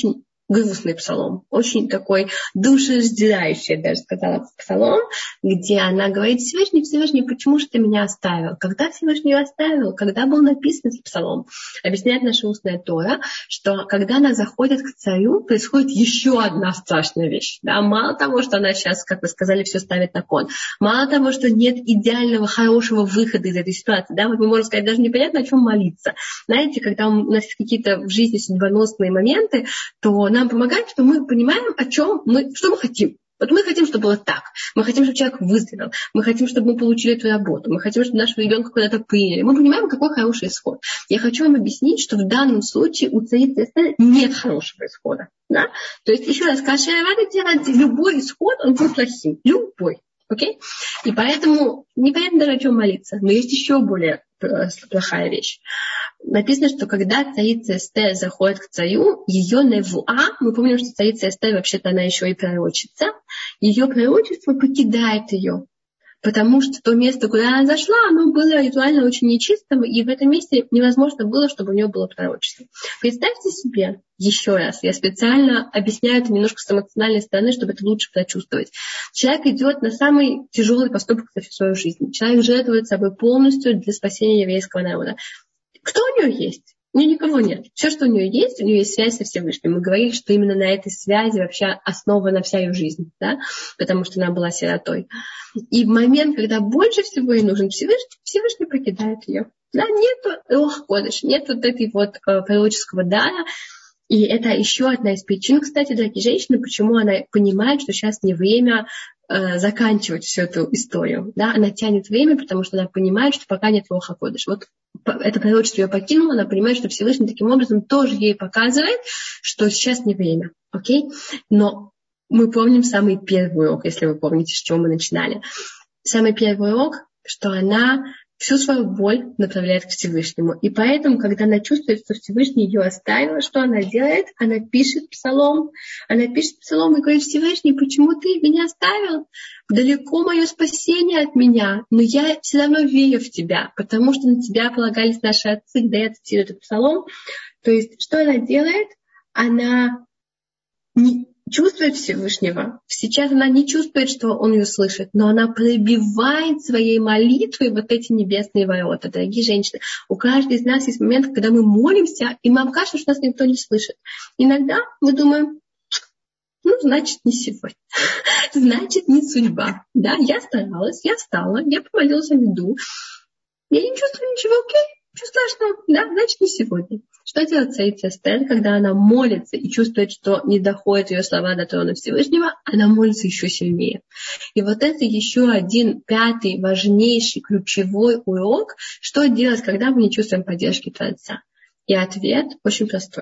грустный псалом, очень такой душераздирающий, я даже сказала, псалом, где она говорит: Всевышний, почему же ты меня оставил? Когда Всевышний ее оставил? Когда был написан этот псалом? Объясняет наша устная Тора, что когда она заходит к царю, происходит еще одна страшная вещь. Да? Мало того, что она сейчас, как вы сказали, все ставит на кон, мало того, что нет идеального, хорошего выхода из этой ситуации, да, вот мы можем сказать, даже непонятно, о чем молиться. Знаете, когда у нас есть какие-то в жизни судьбоносные моменты, то нам помогает, что мы понимаем, что мы хотим. Вот мы хотим, чтобы было так. Мы хотим, чтобы человек выздоровел. Мы хотим, чтобы мы получили эту работу. Мы хотим, чтобы нашего ребенка куда-то приняли. Мы понимаем, какой хороший исход. Я хочу вам объяснить, что в данном случае у царицы Эстер нет хорошего исхода. Да? То есть, еще раз, когда Шайрада делает любой исход, он будет плохим. Любой. Окей? И поэтому непонятно даже, о чем молиться. Но есть еще более плохая вещь. Написано, что когда царица Эстер заходит к царю, ее невуа, мы помним, что царица Эстер, вообще-то она еще и пророчица, ее пророчество покидает ее. Потому что то место, куда она зашла, оно было ритуально очень нечистым, и в этом месте невозможно было, чтобы у нее было пророчество. Представьте себе, еще раз, я специально объясняю это немножко с эмоциональной стороны, чтобы это лучше прочувствовать. Человек идет на самый тяжелый поступок за всю свою жизнь. Человек жертвует собой полностью для спасения еврейского народа. Кто у нее есть? У нее никого нет. Все, что у нее есть связь со Всевышним. Мы говорили, что именно на этой связи вообще основана вся ее жизнь, да? Потому что она была сиротой. И в момент, когда больше всего ей нужен Всевышний покидает ее. Да? Нету Руах-Кодеш, нет вот этой вот пророческого дара. И это еще одна из причин, кстати, дорогие женщины, почему она понимает, что сейчас не время заканчивать всю эту историю. Да? Она тянет время, потому что она понимает, что пока нет Руах-Кодеш. Вот это пророчество ее покинуло, она понимает, что Всевышний таким образом тоже ей показывает, что сейчас не время. Окей? Но мы помним самый первый урок, если вы помните, с чего мы начинали. Самый первый урок, что она всю свою боль направляет к Всевышнему. И поэтому, когда она чувствует, что Всевышний ее оставил, что она делает? Она пишет псалом. Она пишет псалом и говорит: Всевышний, почему ты меня оставил? Далеко мое спасение от меня, но я все равно верю в тебя, потому что на тебя полагались наши отцы, когда я цитирую этот псалом. То есть, что она делает? Она не чувствует Всевышнего. Сейчас она не чувствует, что он ее слышит, но она пробивает своей молитвой вот эти небесные ворота. Дорогие женщины, у каждой из нас есть момент, когда мы молимся, и нам кажется, что нас никто не слышит. Иногда мы думаем: значит, не сегодня. Значит, не судьба. Да, я старалась, я встала, я помолилась о виду. Я не чувствую ничего, окей. Ничего страшного, да, значит, не сегодня. Что делает царица Эстер, когда она молится и чувствует, что не доходят ее слова до трона Всевышнего, она молится еще сильнее. И вот это еще один пятый важнейший ключевой урок, что делать, когда мы не чувствуем поддержки Творца. И ответ очень простой.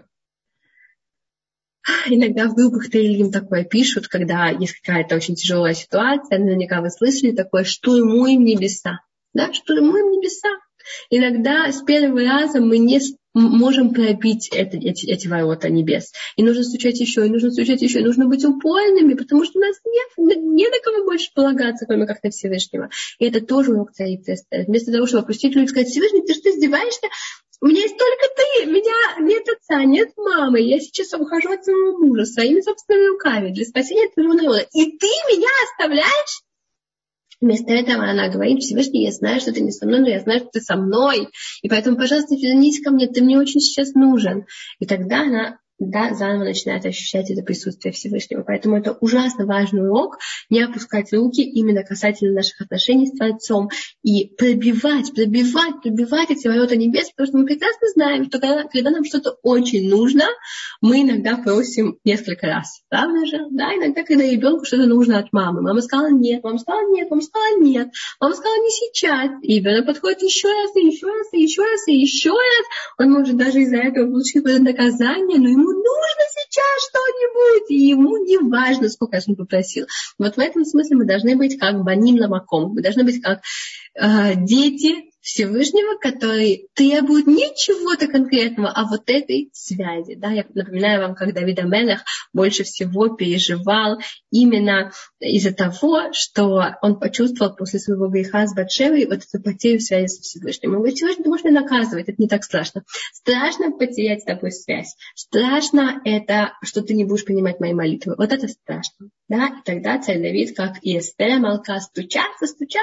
Иногда в группах Тейлим такое пишут, когда есть какая-то очень тяжелая ситуация, наверняка вы слышали такое: штурмуем небеса. Да, штурмуем небеса. Иногда с первого раза мы не можем пробить эти ворота небес. И нужно стучать еще, и нужно стучать еще, и нужно быть упорными, потому что у нас нет на кого больше полагаться, кроме как на Всевышнего. И это тоже урок царицы Эстер. Вместо того, чтобы опустить людей и сказать: Всевышний, ты что, издеваешься? У меня есть только ты, у меня нет отца, нет мамы, я сейчас ухожу от своего мужа своими собственными руками для спасения твоего народа. И ты меня оставляешь? Вместо этого она говорит: Всевышний, я знаю, что ты не со мной, но я знаю, что ты со мной. И поэтому, пожалуйста, вернись ко мне, ты мне очень сейчас нужен. И тогда она заново начинает ощущать это присутствие Всевышнего. Поэтому это ужасно важный урок, не опускать руки именно касательно наших отношений с Творцом и пробивать эти ворота небес, потому что мы прекрасно знаем, что когда нам что-то очень нужно, мы иногда просим несколько раз. Правда же? Да, иногда, когда ребенку что-то нужно от мамы. Мама сказала нет, мама сказала нет, мама сказала нет, мама сказала не сейчас. И ребенок подходит еще раз, и еще раз, и еще раз, и еще раз. Он может даже из-за этого получить какое-то наказание, но ему нужно сейчас что-нибудь, и ему не важно, сколько он попросил. Вот в этом смысле мы должны быть как баним ламаком. Мы должны быть как дети Всевышнего, который требует не чего-то конкретного, а вот этой связи. Да? Я напоминаю вам, как Давид а-Мелех больше всего переживал именно из-за того, что он почувствовал после своего греха с Батшевой вот эту потерю связи со Всевышним. Он говорит: Всевышний, ты можешь меня наказывать, это не так страшно. Страшно потерять с тобой связь. Страшно это, что ты не будешь принимать мои молитвы. Вот это страшно. Да? И тогда царь Давид, как и Эстер Малка, стучатся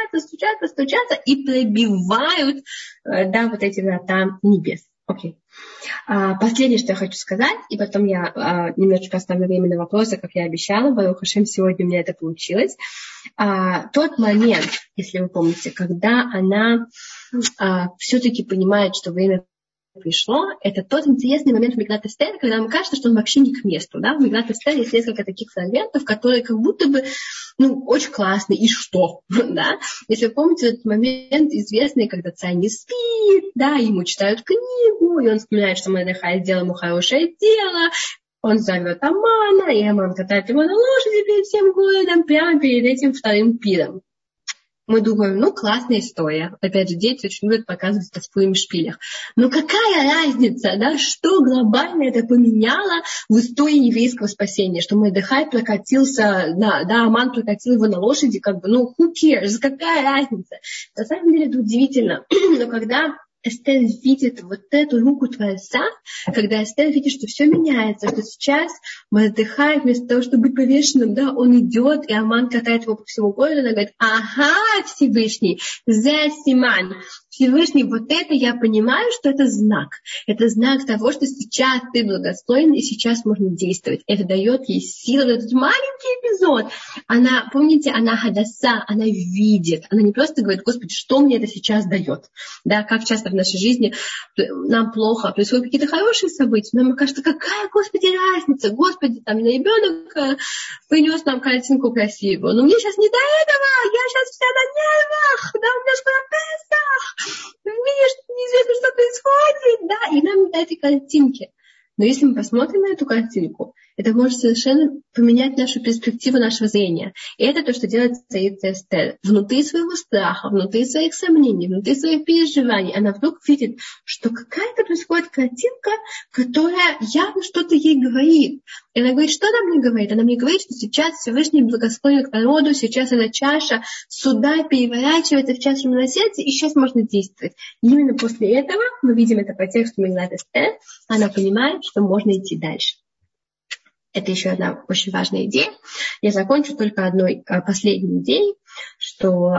и пробивают, да, вот эти врата небес. Окей. Последнее, что я хочу сказать, и потом я немножечко оставлю время на вопросы, как я обещала. Барух Ашем, сегодня у меня это получилось. Тот момент, если вы помните, когда она все-таки понимает, что время пришло, это тот интересный момент в Мегилат Эстер, когда нам кажется, что он вообще не к месту. Да? В Мегилат Эстер есть несколько таких фрагментов, которые как будто бы очень классные. И что? Да? Если вы помните этот момент известный, когда царь не спит, да, ему читают книгу, и он вспоминает, что Мордехай сделал ему хорошее дело, он зовет Амана, и Аман катает его на лошади перед всем городом, прямо перед этим вторым пиром. Мы думаем, классная история. Опять же, дети очень любят показывать это в своих шпилях. Но какая разница, да, что глобально это поменяло в истории еврейского спасения? Что Мордехай прокатился, Аман прокатил его на лошади, who cares, какая разница? На самом деле это удивительно. Но когда Эстер видит вот эту руку Творца, когда Эстер видит, что все меняется, что сейчас Мордехай вместо того, чтобы быть повешенным, да, он идет, и Аман катает его по всему городу, она говорит: ага, Всевышний, зе симан. Всевышний, вот это я понимаю, что это знак. Это знак того, что сейчас ты благословен, и сейчас можно действовать. Это дает ей силу. Этот маленький эпизод. Она, помните, она хадаса, она видит. Она не просто говорит: Господи, что мне это сейчас дает? Да, как часто в нашей жизни нам плохо, происходят какие-то хорошие события, нам кажется, какая, Господи, разница? Господи, там ребенок принес нам картинку красивую. Но мне сейчас не до этого. Я сейчас вся на нервах. Да, у меня скоро Песах. Видишь, неизвестно, что происходит, да, и нам не до этой картинки. Но если мы посмотрим на эту картинку, это может совершенно поменять нашу перспективу нашего зрения. И это то, что делает царица Эстер. Внутри своего страха, внутри своих сомнений, внутри своих переживаний, она вдруг видит, что какая-то происходит картинка, которая явно что-то ей говорит. И она говорит: что она мне говорит? Она мне говорит, что сейчас Всевышний благословен к народу, сейчас эта чаша суда переворачивается в чашу милосердия, и сейчас можно действовать. И именно после этого мы видим это по тексту Мегилат Эстер, она понимает, что можно идти дальше. Это еще одна очень важная идея. Я закончу только одной последней идеей, что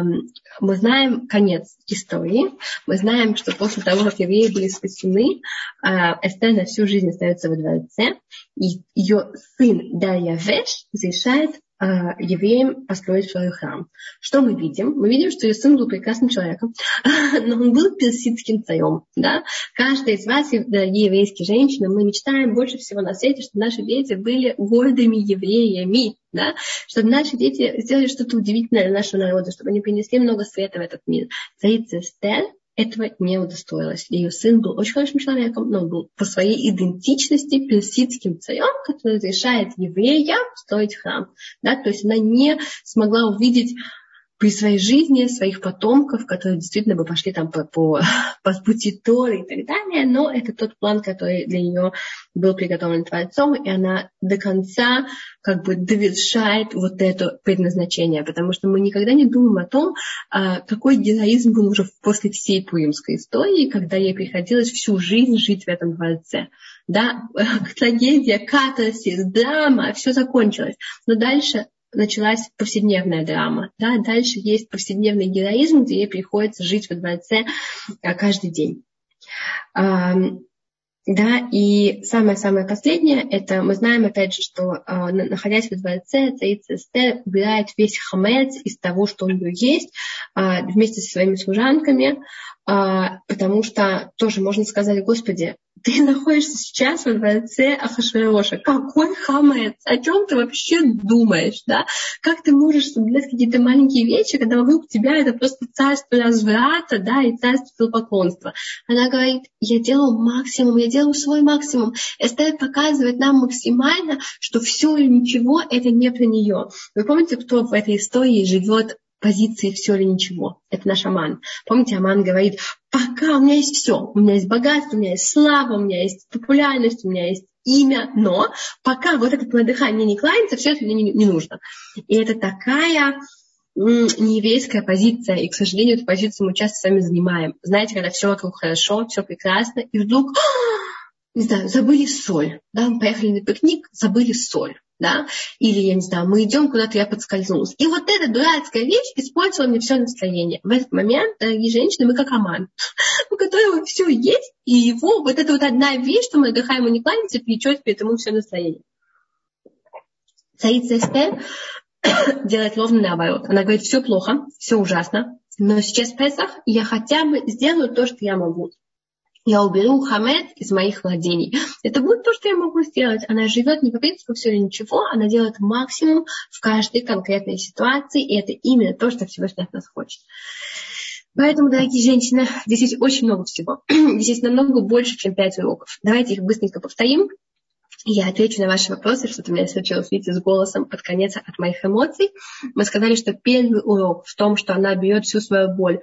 мы знаем конец истории. Мы знаем, что после того, как евреи были спасены, Эстер на всю жизнь остается во дворце, и ее сын Дарьявеш разрешает евреям построить свой храм. Что мы видим? Мы видим, что ее сын был прекрасным человеком, но он был персидским царем. Да? Каждая из вас, дорогие еврейские женщины, мы мечтаем больше всего на свете, чтобы наши дети были гордыми евреями, да? Чтобы наши дети сделали что-то удивительное для нашего народа, чтобы они принесли много света в этот мир. Царица Эстер этого не удостоилась. Ее сын был очень хорошим человеком, но он был по своей идентичности персидским царем, который разрешает евреям строить храм. Да? То есть она не смогла увидеть при своей жизни своих потомков, которые действительно бы пошли там по пути Торы и так далее, но это тот план, который для нее был приготовлен Творцом, и она до конца довершает вот это предназначение, потому что мы никогда не думаем о том, какой героизм был уже после всей пуримской истории, когда ей приходилось всю жизнь жить в этом дворце. Да? Трагедия, катарсис, драма, все закончилось. Но дальше началась повседневная драма. Да? Дальше есть повседневный героизм, где ей приходится жить во дворце каждый день. Да, и самое-самое последнее, это мы знаем, опять же, что находясь во дворце, царица Эстер убирает весь хамец из того, что у нее есть, вместе со своими служанками, потому что тоже можно сказать: Господи, ты находишься сейчас во дворце Ахашвероша. Какой хамец? О чем ты вообще думаешь? Да? Как ты можешь соблюдать какие-то маленькие вещи, когда вокруг тебя это просто царство разврата, да, и царство идолопоклонства? Она говорит: я делаю максимум, я делаю свой максимум. Эстер показывает нам максимально, что все или ничего — это не про нее. Вы помните, кто в этой истории живет позиции все или ничего. Это наш Аман. Помните, Аман говорит, пока у меня есть все. У меня есть богатство, у меня есть слава, у меня есть популярность, у меня есть имя. Но пока вот этот Мордехай мне не кланяется, все это мне не нужно. И это такая нееврейская позиция. И, к сожалению, эту позицию мы часто сами занимаем. Знаете, когда все вокруг хорошо, все прекрасно, и вдруг, не знаю, забыли соль. Да? Мы поехали на пикник, забыли соль. Да? Или, я не знаю, мы идем куда-то, я подскользнулась. И вот эта дурацкая вещь испортила мне все настроение. В этот момент, дорогие женщины, мы как Аман, у которого все есть, и его вот эта вот одна вещь, что мы отдыхаем, ему не кланяется, перечет перед ему все настроение. Царица Эстер делает ровно наоборот. Она говорит, все плохо, все ужасно, но сейчас Песах, и я хотя бы сделаю то, что я могу. Я уберу хамед из моих владений. Это будет то, что я могу сделать. Она живет не по принципу все или ничего, она делает максимум в каждой конкретной ситуации, и это именно то, что Всевышний от нас хочет. Поэтому, дорогие женщины, здесь есть очень много всего. Здесь есть намного больше, чем 5 уроков. Давайте их быстренько повторим. Я отвечу на ваши вопросы, что-то у меня случилось, видите, с голосом под конец от моих эмоций. Мы сказали, что первый урок в том, что она берет всю свою боль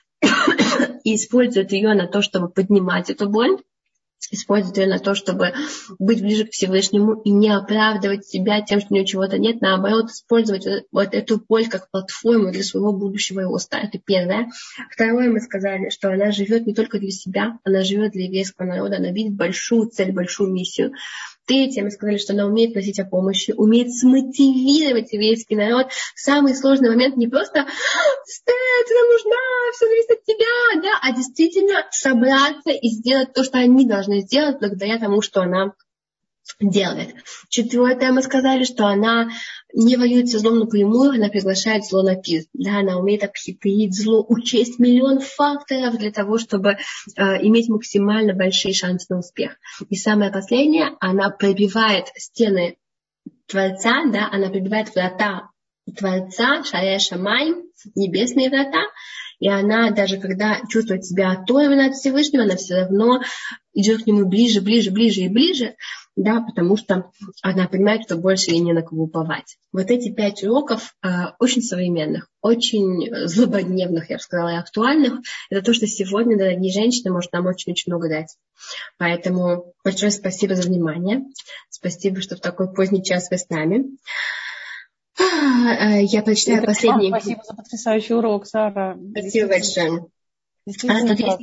и использует ее на то, чтобы поднимать эту боль, использует ее на то, чтобы быть ближе к Всевышнему и не оправдывать себя тем, что у нее чего-то нет, наоборот, использовать вот эту боль как платформу для своего будущего роста. Это первое. Второе, мы сказали, что она живет не только для себя, она живет для еврейского народа, она видит большую цель, большую миссию. Третье, мы сказали, что она умеет просить о помощи, умеет смотивировать еврейский народ. Самый сложный момент не просто «Стэ, ты нам нужна, все зависит от тебя», да, а действительно собраться и сделать то, что они должны сделать благодаря тому, что она делает. Четвертое, мы сказали, что она не воюет со злом напрямую, она приглашает зло на пир. Да, она умеет обхитрить зло, учесть миллион факторов для того, чтобы иметь максимально большие шансы на успех. И самое последнее, она пробивает стены Творца, да, она пробивает врата Творца, Шарей Шамай, небесные врата, и она, даже когда чувствует себя оторванной от Всевышнего, она все равно идет к нему ближе, ближе, ближе и ближе, да, потому что она понимает, что больше ей не на кого уповать. Вот эти 5 уроков очень современных, очень злободневных, я бы сказала, и актуальных, это то, что сегодня, дорогие женщины, может нам очень-очень много дать. Поэтому большое спасибо за внимание. Спасибо, что в такой поздний час вы с нами. Я прочитаю последний. Спасибо за потрясающий урок, Сара. Спасибо большое. Тут есть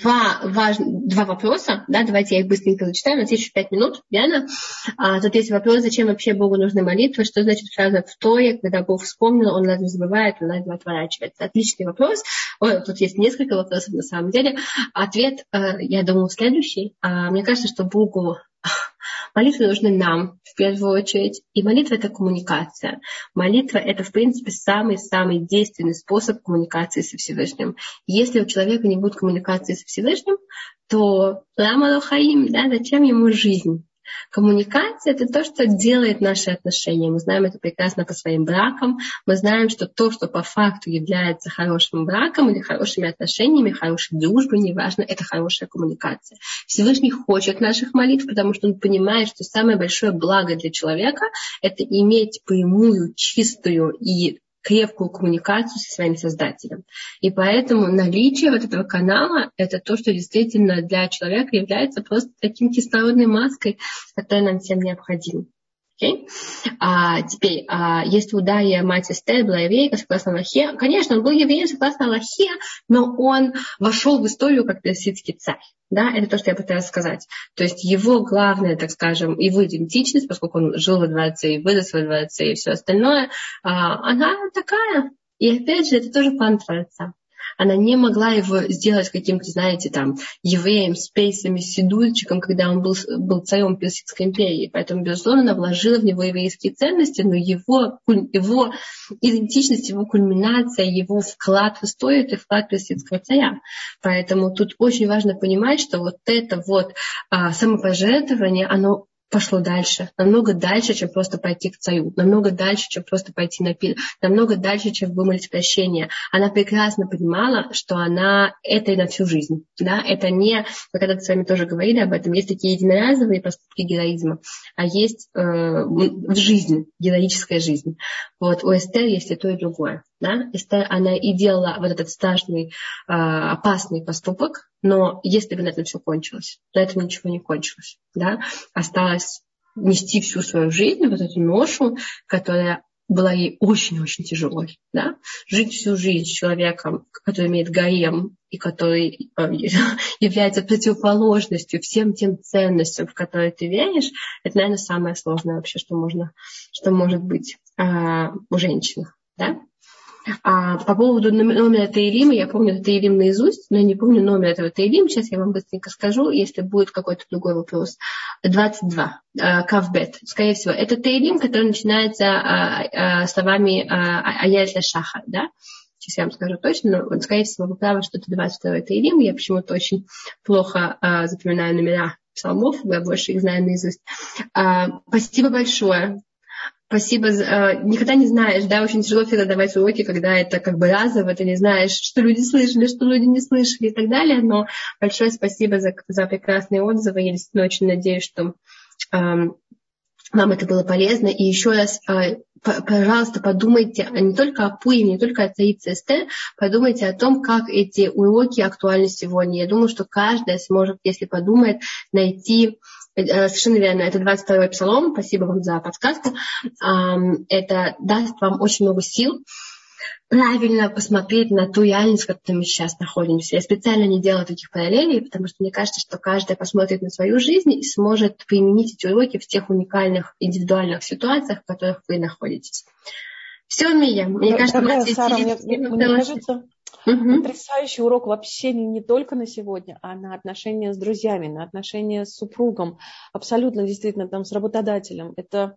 два вопроса, да, давайте я их быстренько зачитаю, у нас есть еще 5 минут, верно? Тут есть вопрос, зачем вообще Богу нужны молитвы, что значит фраза в Торе, когда Бог вспомнил, он лазом забывает, он лазом отворачивается. Отличный вопрос. Тут есть несколько вопросов на самом деле. Ответ, я думаю, следующий. Мне кажется, что Богу молитвы нужны нам, в первую очередь. И молитва – это коммуникация. Молитва – это, в принципе, самый-самый действенный способ коммуникации со Всевышним. Если у человека не будет коммуникации со Всевышним, то лама лохаим, да, зачем ему жизнь? Коммуникация – это то, что делает наши отношения. Мы знаем это прекрасно по своим бракам. Мы знаем, что то, что по факту является хорошим браком или хорошими отношениями, хорошей дружбой, неважно, это хорошая коммуникация. Всевышний хочет наших молитв, потому что он понимает, что самое большое благо для человека – это иметь прямую, чистую и крепкую коммуникацию со своим Создателем. И поэтому наличие вот этого канала – это то, что действительно для человека является просто таким кислородной маской, которая нам всем необходима. Okay? Теперь, если у Дарья мать Эстер была еврейка, согласно Аллахе, конечно, он был евреем, согласно Аллахе, но он вошел в историю как персидский царь. Да, это то, что я пыталась сказать. То есть его главная, так скажем, его идентичность, поскольку он жил во дворце и вырос во дворце и все остальное, она такая. И опять же, это тоже план Творца. Она не могла его сделать каким-то, знаете, там, евреем, спейсом, сидульчиком, когда он был царем Персидской империи. Поэтому, безусловно, она вложила в него еврейские ценности, но его идентичность, его кульминация, его вклад в историю – это вклад персидского царя. Поэтому тут очень важно понимать, что вот это вот самопожертвование, оно пошло дальше, намного дальше, чем просто пойти к царю, намного дальше, чем просто пойти на пир, намного дальше, чем вымолить прощение. Она прекрасно понимала, что она это и на всю жизнь. Да? Это не, мы когда-то с вами тоже говорили об этом, есть такие единоразовые поступки героизма, а есть жизнь, героическая жизнь. Вот у Эстер есть и то, и другое. Да? Эстер, она и делала вот этот страшный, опасный поступок, но если бы на этом все кончилось, на этом ничего не кончилось. Да? Осталось нести всю свою жизнь, вот эту ношу, которая была ей очень-очень тяжелой. Да? Жить всю жизнь с человеком, который имеет гарем и который является противоположностью всем тем ценностям, в которые ты веришь, это, наверное, самое сложное вообще, что может быть у женщин. Да? По поводу номера Теилима, я помню этот Теилим наизусть, но я не помню номер этого Теилима. Сейчас я вам быстренько скажу, если будет какой-то другой вопрос. 22, Кавбет. Скорее всего, это Теилим, который начинается словами Аяльта Шахар. Да? Сейчас я вам скажу точно, но, скорее всего, вы правы, что это 22 Теилим. Я почему-то очень плохо запоминаю номера псалмов, я больше их знаю наизусть. Спасибо большое. Спасибо. Никогда не знаешь, да, очень тяжело всегда давать уроки, когда это как бы разово, ты не знаешь, что люди слышали, что люди не слышали и так далее, но большое спасибо за прекрасные отзывы. Я действительно очень надеюсь, что вам это было полезно. И еще раз, пожалуйста, подумайте не только о Пурим, не только о Царице Эстер, подумайте о том, как эти уроки актуальны сегодня. Я думаю, что каждая сможет, если подумает, найти. Совершенно верно, это 22-й псалом. Спасибо вам за подсказку. Это даст вам очень много сил правильно посмотреть на ту реальность, в которой мы сейчас находимся. Я специально не делаю таких параллелей, потому что мне кажется, что каждый посмотрит на свою жизнь и сможет применить эти уроки в тех уникальных индивидуальных ситуациях, в которых вы находитесь. Все, Мия. Мне кажется, Сара, мне кажется, потрясающий урок в общении не только на сегодня, а на отношения с друзьями, на отношения с супругом, абсолютно действительно там с работодателем. Это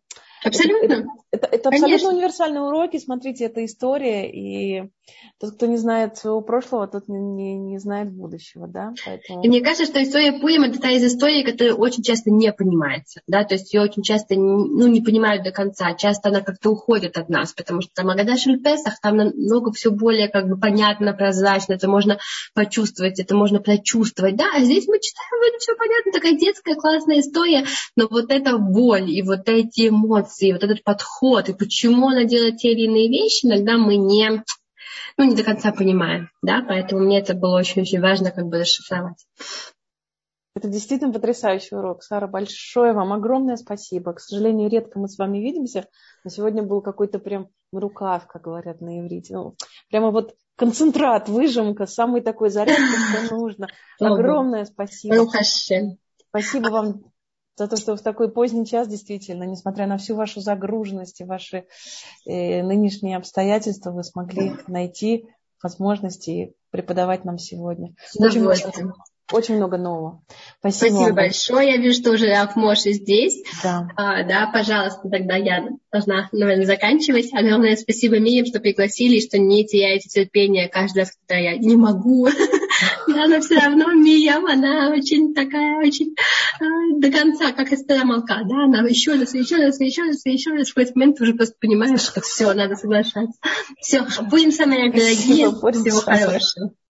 абсолютно универсальные уроки. Смотрите, это история, и тот, кто не знает своего прошлого, тот не знает будущего. Да? Поэтому... И мне кажется, что история Пурим – это та из историй, которая очень часто не понимается. Да? То есть ее очень часто не понимают до конца. Часто она как-то уходит от нас, потому что там Агада Шель Песах, там намного все более как бы понятно, прозрачно. Это можно почувствовать, это можно прочувствовать. Да? А здесь мы читаем, вроде все понятно, такая детская классная история, но вот эта боль и вот эти эмоции, вот этот подход, и почему она делает те или иные вещи, иногда мы не до конца понимаем, да, поэтому мне это было очень-очень важно как бы расшифровать. Это действительно потрясающий урок. Сара, большое вам огромное спасибо. К сожалению, редко мы с вами видимся, но сегодня был какой-то прям рукав, как говорят на иврите. Прямо вот концентрат, выжимка, самый такой заряд, что нужно. Огромное спасибо. Спасибо вам за то, что в такой поздний час, действительно, несмотря на всю вашу загруженность и ваши нынешние обстоятельства, вы смогли найти возможности преподавать нам сегодня. Очень много нового. Спасибо большое. Я вижу, что уже Рав Моше здесь. Да. Да, пожалуйста, тогда я должна, наверное, заканчивать. Огромное спасибо Мире, что пригласили, что не теряете терпения каждый раз, когда я не могу. Да, но все равно Мия, она очень такая, очень до конца, как Эстер Малка, да, она еще раз, в какой-то момент уже просто понимаешь, что все, надо соглашаться. Все, будем самые дорогие, всего хорошего.